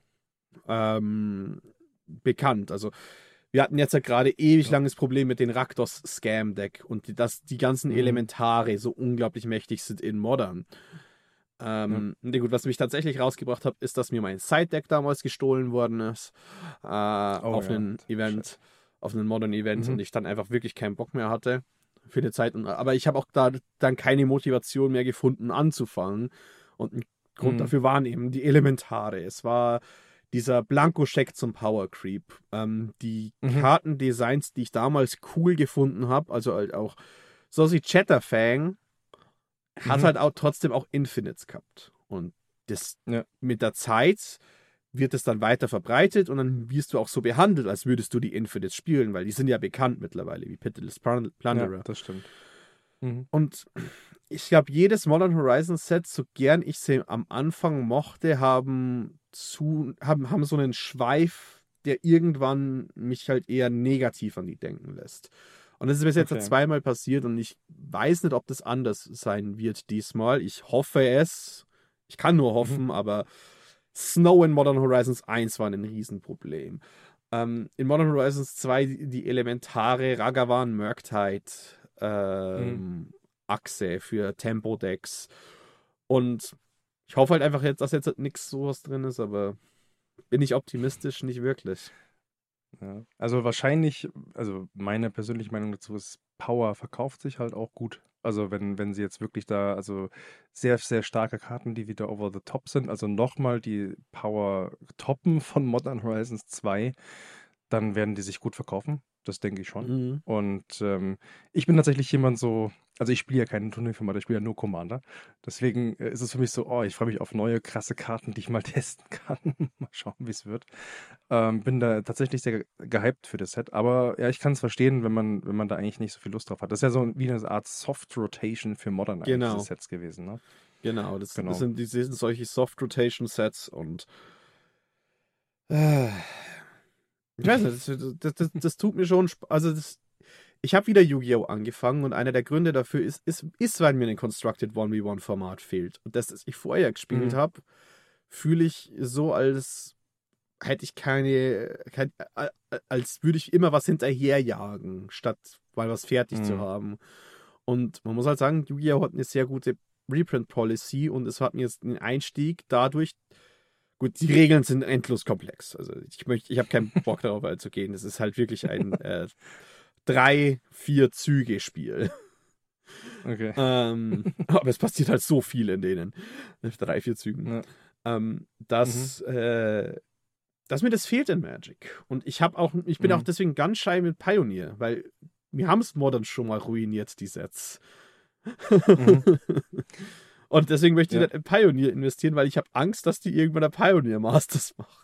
ähm, bekannt. Also wir hatten jetzt ja gerade ewig Ja. langes Problem mit den Raktos-Scam-Deck und die, dass die ganzen Mhm. Elementare so unglaublich mächtig sind in Modern. Ähm, ja. Gut, was mich tatsächlich rausgebracht hat, ist, dass mir mein Side-Deck damals gestohlen worden ist äh, oh, auf ja. einen Event, Shit. auf einen Modern-Event mhm. und ich dann einfach wirklich keinen Bock mehr hatte für eine Zeit. Aber ich habe auch da dann keine Motivation mehr gefunden, anzufangen. Und ein Grund mhm. dafür waren eben die Elementare. Es war dieser Blanko-Scheck zum Power Creep. Ähm, die mhm. Kartendesigns, die ich damals cool gefunden habe, also halt auch so wie Chatterfang, hat mhm. halt auch trotzdem auch Infinites gehabt. Und das ja. mit der Zeit wird es dann weiter verbreitet und dann wirst du auch so behandelt, als würdest du die Infinites spielen, weil die sind ja bekannt mittlerweile, wie Pitiless Plunderer. Ja, das stimmt. Mhm. Und ich glaube, jedes Modern Horizons Set, so gern ich sie am Anfang mochte, haben, zu, haben, haben so einen Schweif, der irgendwann mich halt eher negativ an die denken lässt. Und das ist bis jetzt okay. zweimal passiert und ich weiß nicht, ob das anders sein wird diesmal. Ich hoffe es. Ich kann nur hoffen, mhm. aber Snow in Modern Horizons eins war ein Riesenproblem. Ähm, in Modern Horizons zwei die Elementare Ragavan, Murktide, ähm, mhm. Achse für Tempo-Decks. Und ich hoffe halt einfach jetzt, dass jetzt halt nichts sowas drin ist, aber bin ich optimistisch? Nicht wirklich. Ja. Also wahrscheinlich, also meine persönliche Meinung dazu ist, Power verkauft sich halt auch gut. Also wenn, wenn sie jetzt wirklich da, also sehr, sehr starke Karten, die wieder over the top sind, also nochmal die Power toppen von Modern Horizons zwei, dann werden die sich gut verkaufen. Das denke ich schon. Mhm. Und ähm, ich bin tatsächlich jemand so, also ich spiele ja keinen Turnierformat, ich spiele ja nur Commander. Deswegen äh, ist es für mich so, oh, ich freue mich auf neue krasse Karten, die ich mal testen kann. Mal schauen, wie es wird. Ähm, bin da tatsächlich sehr ge- gehypt für das Set. Aber ja, ich kann es verstehen, wenn man, wenn man da eigentlich nicht so viel Lust drauf hat. Das ist ja so wie eine Art Soft Rotation für Modern eigentlich, diese Genau, Sets gewesen, ne? genau. Das, das Genau. sind, die sind solche Soft Rotation Sets und äh, ich weiß nicht, das, das, das, das tut mir schon Sp also das, ich habe wieder Yu-Gi-Oh! Angefangen und einer der Gründe dafür ist, ist, ist, weil mir ein Constructed eins gegen eins Format fehlt. Und das, das ich vorher gespielt Mhm. habe, fühle ich so, als hätte ich keine, kein, äh, äh, als würde ich immer was hinterherjagen, statt mal was fertig zu Mhm. haben. Und man muss halt sagen, Yu-Gi-Oh! Hat eine sehr gute Reprint-Policy und es hat mir jetzt den Einstieg dadurch. Gut, die Regeln sind endlos komplex. Also ich möchte, ich habe keinen Bock darauf einzugehen. Es ist halt wirklich ein äh, drei, vier Züge Spiel. Okay. ähm, aber es passiert halt so viel in denen. Drei, vier Zügen. Ja. Ähm, Mhm. dass, äh, dass mir das fehlt in Magic. Und ich habe auch, ich bin auch Mhm. deswegen ganz schei mit Pioneer, weil wir haben es Modern schon mal ruiniert, die Sets. Mhm. Und deswegen möchte ich Ja. nicht in Pioneer investieren, weil ich habe Angst, dass die irgendwann ein Pioneer Masters machen.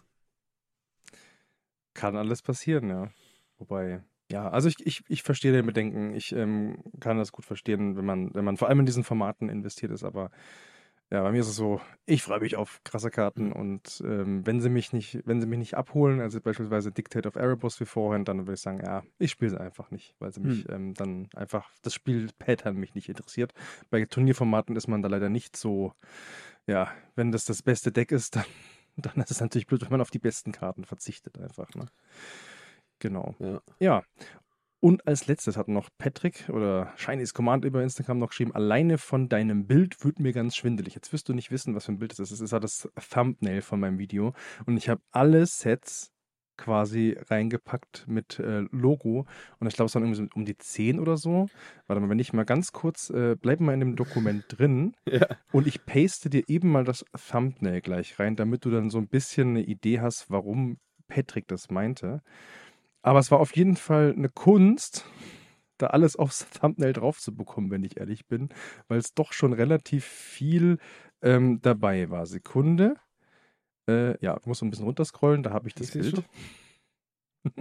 Kann alles passieren, ja. Wobei, ja, also ich, ich, ich verstehe den Bedenken. Ich ähm, kann das gut verstehen, wenn man, wenn man vor allem in diesen Formaten investiert ist, aber ja, bei mir ist es so, ich freue mich auf krasse Karten und ähm, wenn sie mich nicht, wenn sie mich nicht abholen, also beispielsweise Dictate of Erebus wie vorhin, dann würde ich sagen, ja, ich spiele sie einfach nicht, weil sie Hm. mich ähm, dann einfach, das Spiel-Pattern mich nicht interessiert. Bei Turnierformaten ist man da leider nicht so, ja, wenn das das beste Deck ist, dann, dann ist es natürlich blöd, wenn man auf die besten Karten verzichtet einfach, ne? Genau. Ja. Ja, und als letztes hat noch Patrick oder Shiny's Command über Instagram noch geschrieben, alleine von deinem Bild wird mir ganz schwindelig. Jetzt wirst du nicht wissen, was für ein Bild es ist. Es ist halt das Thumbnail von meinem Video. Und ich habe alle Sets quasi reingepackt mit äh, Logo. Und ich glaube, es waren irgendwie so um die zehn oder so. Warte mal, wenn ich mal ganz kurz, äh, bleib mal in dem Dokument drin. Ja. Und ich paste dir eben mal das Thumbnail gleich rein, damit du dann so ein bisschen eine Idee hast, warum Patrick das meinte. Aber es war auf jeden Fall eine Kunst, da alles aufs Thumbnail drauf zu bekommen, wenn ich ehrlich bin, weil es doch schon relativ viel ähm, dabei war. Sekunde. Äh, ja, ich muss so ein bisschen runterscrollen, da habe ich das Ich seh's Bild. schon.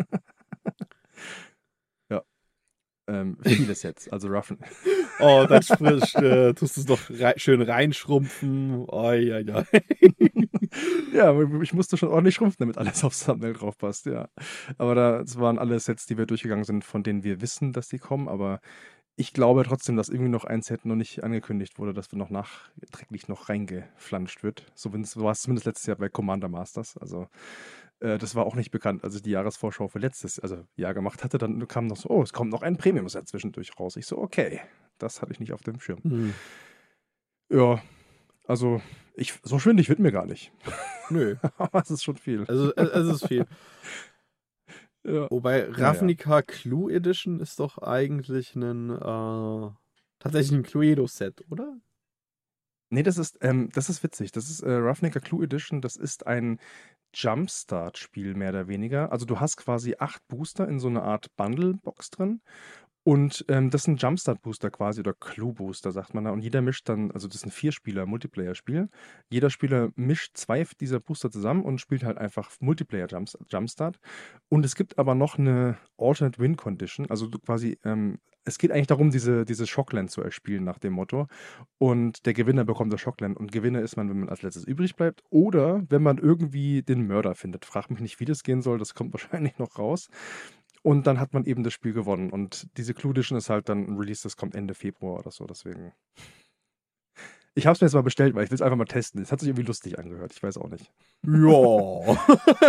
Ja, ähm, viele Sets, also Ruffen. Oh, dann sprich, äh, tust du es doch rei schön reinschrumpfen. Oh, ja, ja. Ja, aber ich musste schon ordentlich schrumpfen, damit alles aufs Thumbnail drauf passt, ja. Aber das waren alle Sets, die wir durchgegangen sind, von denen wir wissen, dass die kommen, aber ich glaube trotzdem, dass irgendwie noch ein Set noch nicht angekündigt wurde, dass wir noch nachträglich noch reingeflanscht wird. So, so war es zumindest letztes Jahr bei Commander Masters. Also, äh, das war auch nicht bekannt, als ich die Jahresvorschau für letztes also, Jahr gemacht hatte. Dann kam noch so, oh, es kommt noch ein Premium-Set zwischendurch raus. Ich so, okay, das hatte ich nicht auf dem Schirm. Hm. Ja, also, ich, so schwindig wird mir gar nicht. Nö. Aber es ist schon viel. Also, äh, es ist viel. Ja. Wobei Naja. Ravnica Clue Edition ist doch eigentlich ein äh, tatsächlich ein Cluedo-Set, oder? Nee, das ist, ähm, das ist witzig. Das ist äh, Ravnica Clue Edition. Das ist ein Jumpstart-Spiel, mehr oder weniger. Also du hast quasi acht Booster in so einer Art Bundle-Box drin. Und ähm, das sind Jumpstart-Booster quasi oder Clue-Booster, sagt man da. Und jeder mischt dann, also das ist ein Vier-Spieler-Multiplayer-Spiel. Jeder Spieler mischt zwei dieser Booster zusammen und spielt halt einfach Multiplayer-Jumpstart. Und es gibt aber noch eine Alternate Win Condition. Also du quasi, ähm, es geht eigentlich darum, diese, diese Shockland zu erspielen nach dem Motto. Und der Gewinner bekommt das Shockland. Und Gewinner ist man, wenn man als letztes übrig bleibt. Oder wenn man irgendwie den Mörder findet. Frag mich nicht, wie das gehen soll. Das kommt wahrscheinlich noch raus. Und dann hat man eben das Spiel gewonnen. Und diese Clue Edition ist halt dann ein Release, das kommt Ende Februar oder so. Deswegen. Ich habe es mir jetzt mal bestellt, weil ich will es einfach mal testen. Es hat sich irgendwie lustig angehört. Ich weiß auch nicht. Ja.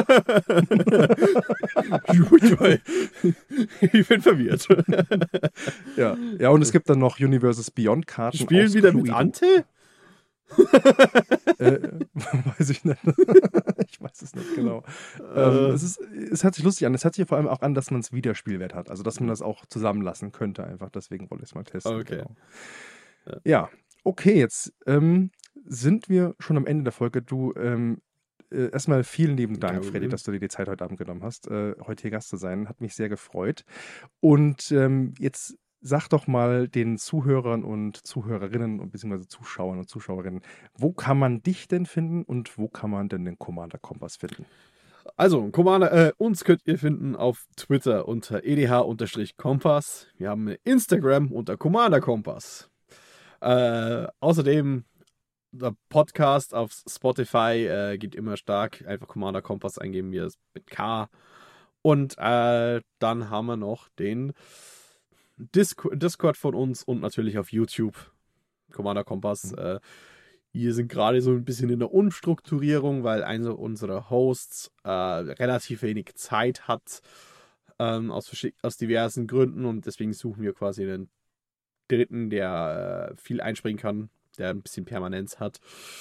Ich bin verwirrt. Ja. Ja, und es gibt dann noch Universes Beyond Karten. Spielen aus wieder mit Cluedo. Ante? Äh, weiß ich nicht. Ich weiß es nicht genau. ähm, es, ist, es hört sich lustig an. Es hört sich vor allem auch an, dass man es wieder Spielwert hat. Also, dass man das auch zusammenlassen könnte einfach. Deswegen wollte ich es mal testen. Okay. Genau. Ja. ja, okay, jetzt ähm, sind wir schon am Ende der Folge. Du, ähm, äh, erstmal vielen lieben Dank, Ja, Freddy, dass du dir die Zeit heute Abend genommen hast, äh, heute hier Gast zu sein. Hat mich sehr gefreut. Und ähm, jetzt sag doch mal den Zuhörern und Zuhörerinnen und beziehungsweise Zuschauern und Zuschauerinnen, wo kann man dich denn finden und wo kann man denn den Commander Kompass finden? Also, Commander, äh, uns könnt ihr finden auf Twitter unter e d h-kompass. Wir haben Instagram unter Commander Kompass. Äh, außerdem der Podcast auf Spotify äh, geht immer stark. Einfach Commander Kompass eingeben, wir es mit K. Und äh, dann haben wir noch den Discord, Discord von uns und natürlich auf YouTube. Commander Kompass. Mhm. Äh, wir sind gerade so ein bisschen in der Umstrukturierung, weil einer unserer Hosts äh, relativ wenig Zeit hat. Ähm, aus, aus diversen Gründen. Und deswegen suchen wir quasi einen Dritten, der äh, viel einspringen kann, der ein bisschen Permanenz hat.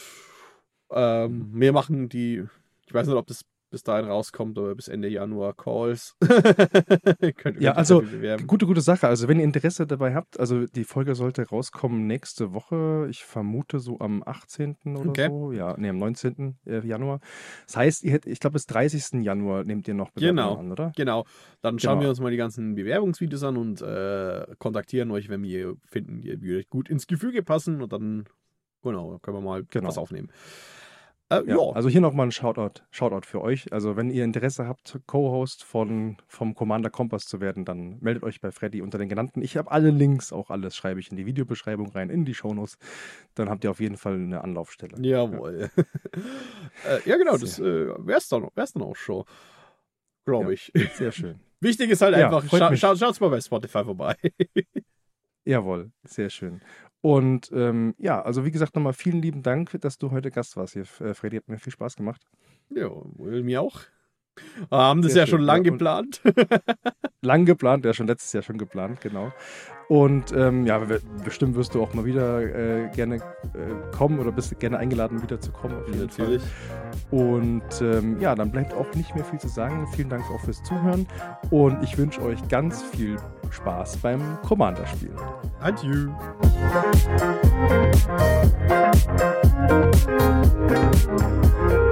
Ähm, wir machen die, ich weiß nicht, ob das bis dahin rauskommt, aber bis Ende Januar Calls. könnt, ja, also gute, gute Sache. Also wenn ihr Interesse dabei habt, also die Folge sollte rauskommen nächste Woche. Ich vermute so am achtzehnten oder okay. so. Ja, nee, am neunzehnten Januar. Das heißt, ihr hättet, ich glaube bis dreißigsten Januar nehmt ihr noch Bewerbungen genau, an, oder? Genau. Dann schauen genau. wir uns mal die ganzen Bewerbungsvideos an und äh, kontaktieren euch, wenn wir finden, ihr würdet gut ins Gefüge passen und dann, genau, können wir mal genau. was aufnehmen. Äh, ja, also hier nochmal ein Shoutout, Shoutout für euch. Also wenn ihr Interesse habt, Co-Host von, vom Commander Kompass zu werden, dann meldet euch bei Freddy unter den genannten. Ich habe alle Links, auch alles schreibe ich in die Videobeschreibung rein, in die Shownotes. Dann habt ihr auf jeden Fall eine Anlaufstelle. Jawohl. Ja, äh, ja genau, das äh, wär's dann, wär's dann auch schon, glaube ich. Ja, sehr schön. Wichtig ist halt ja, einfach, scha scha schaut's mal bei Spotify vorbei. Jawohl, sehr schön. Und ähm, ja, also wie gesagt, nochmal vielen lieben Dank, dass du heute Gast warst hier, Freddy. Hat mir viel Spaß gemacht. Ja, mir auch. Wir haben das Sehr ja schön. schon lang ja, geplant. lang geplant, ja, schon letztes Jahr schon geplant, genau. Und ähm, ja, bestimmt wirst du auch mal wieder äh, gerne äh, kommen oder bist gerne eingeladen, wieder zu kommen. Auf jeden Natürlich. Fall. Und ähm, ja, dann bleibt auch nicht mehr viel zu sagen. Vielen Dank auch fürs Zuhören. Und ich wünsche euch ganz viel Spaß beim Commander-Spielen. Adieu. Thank you.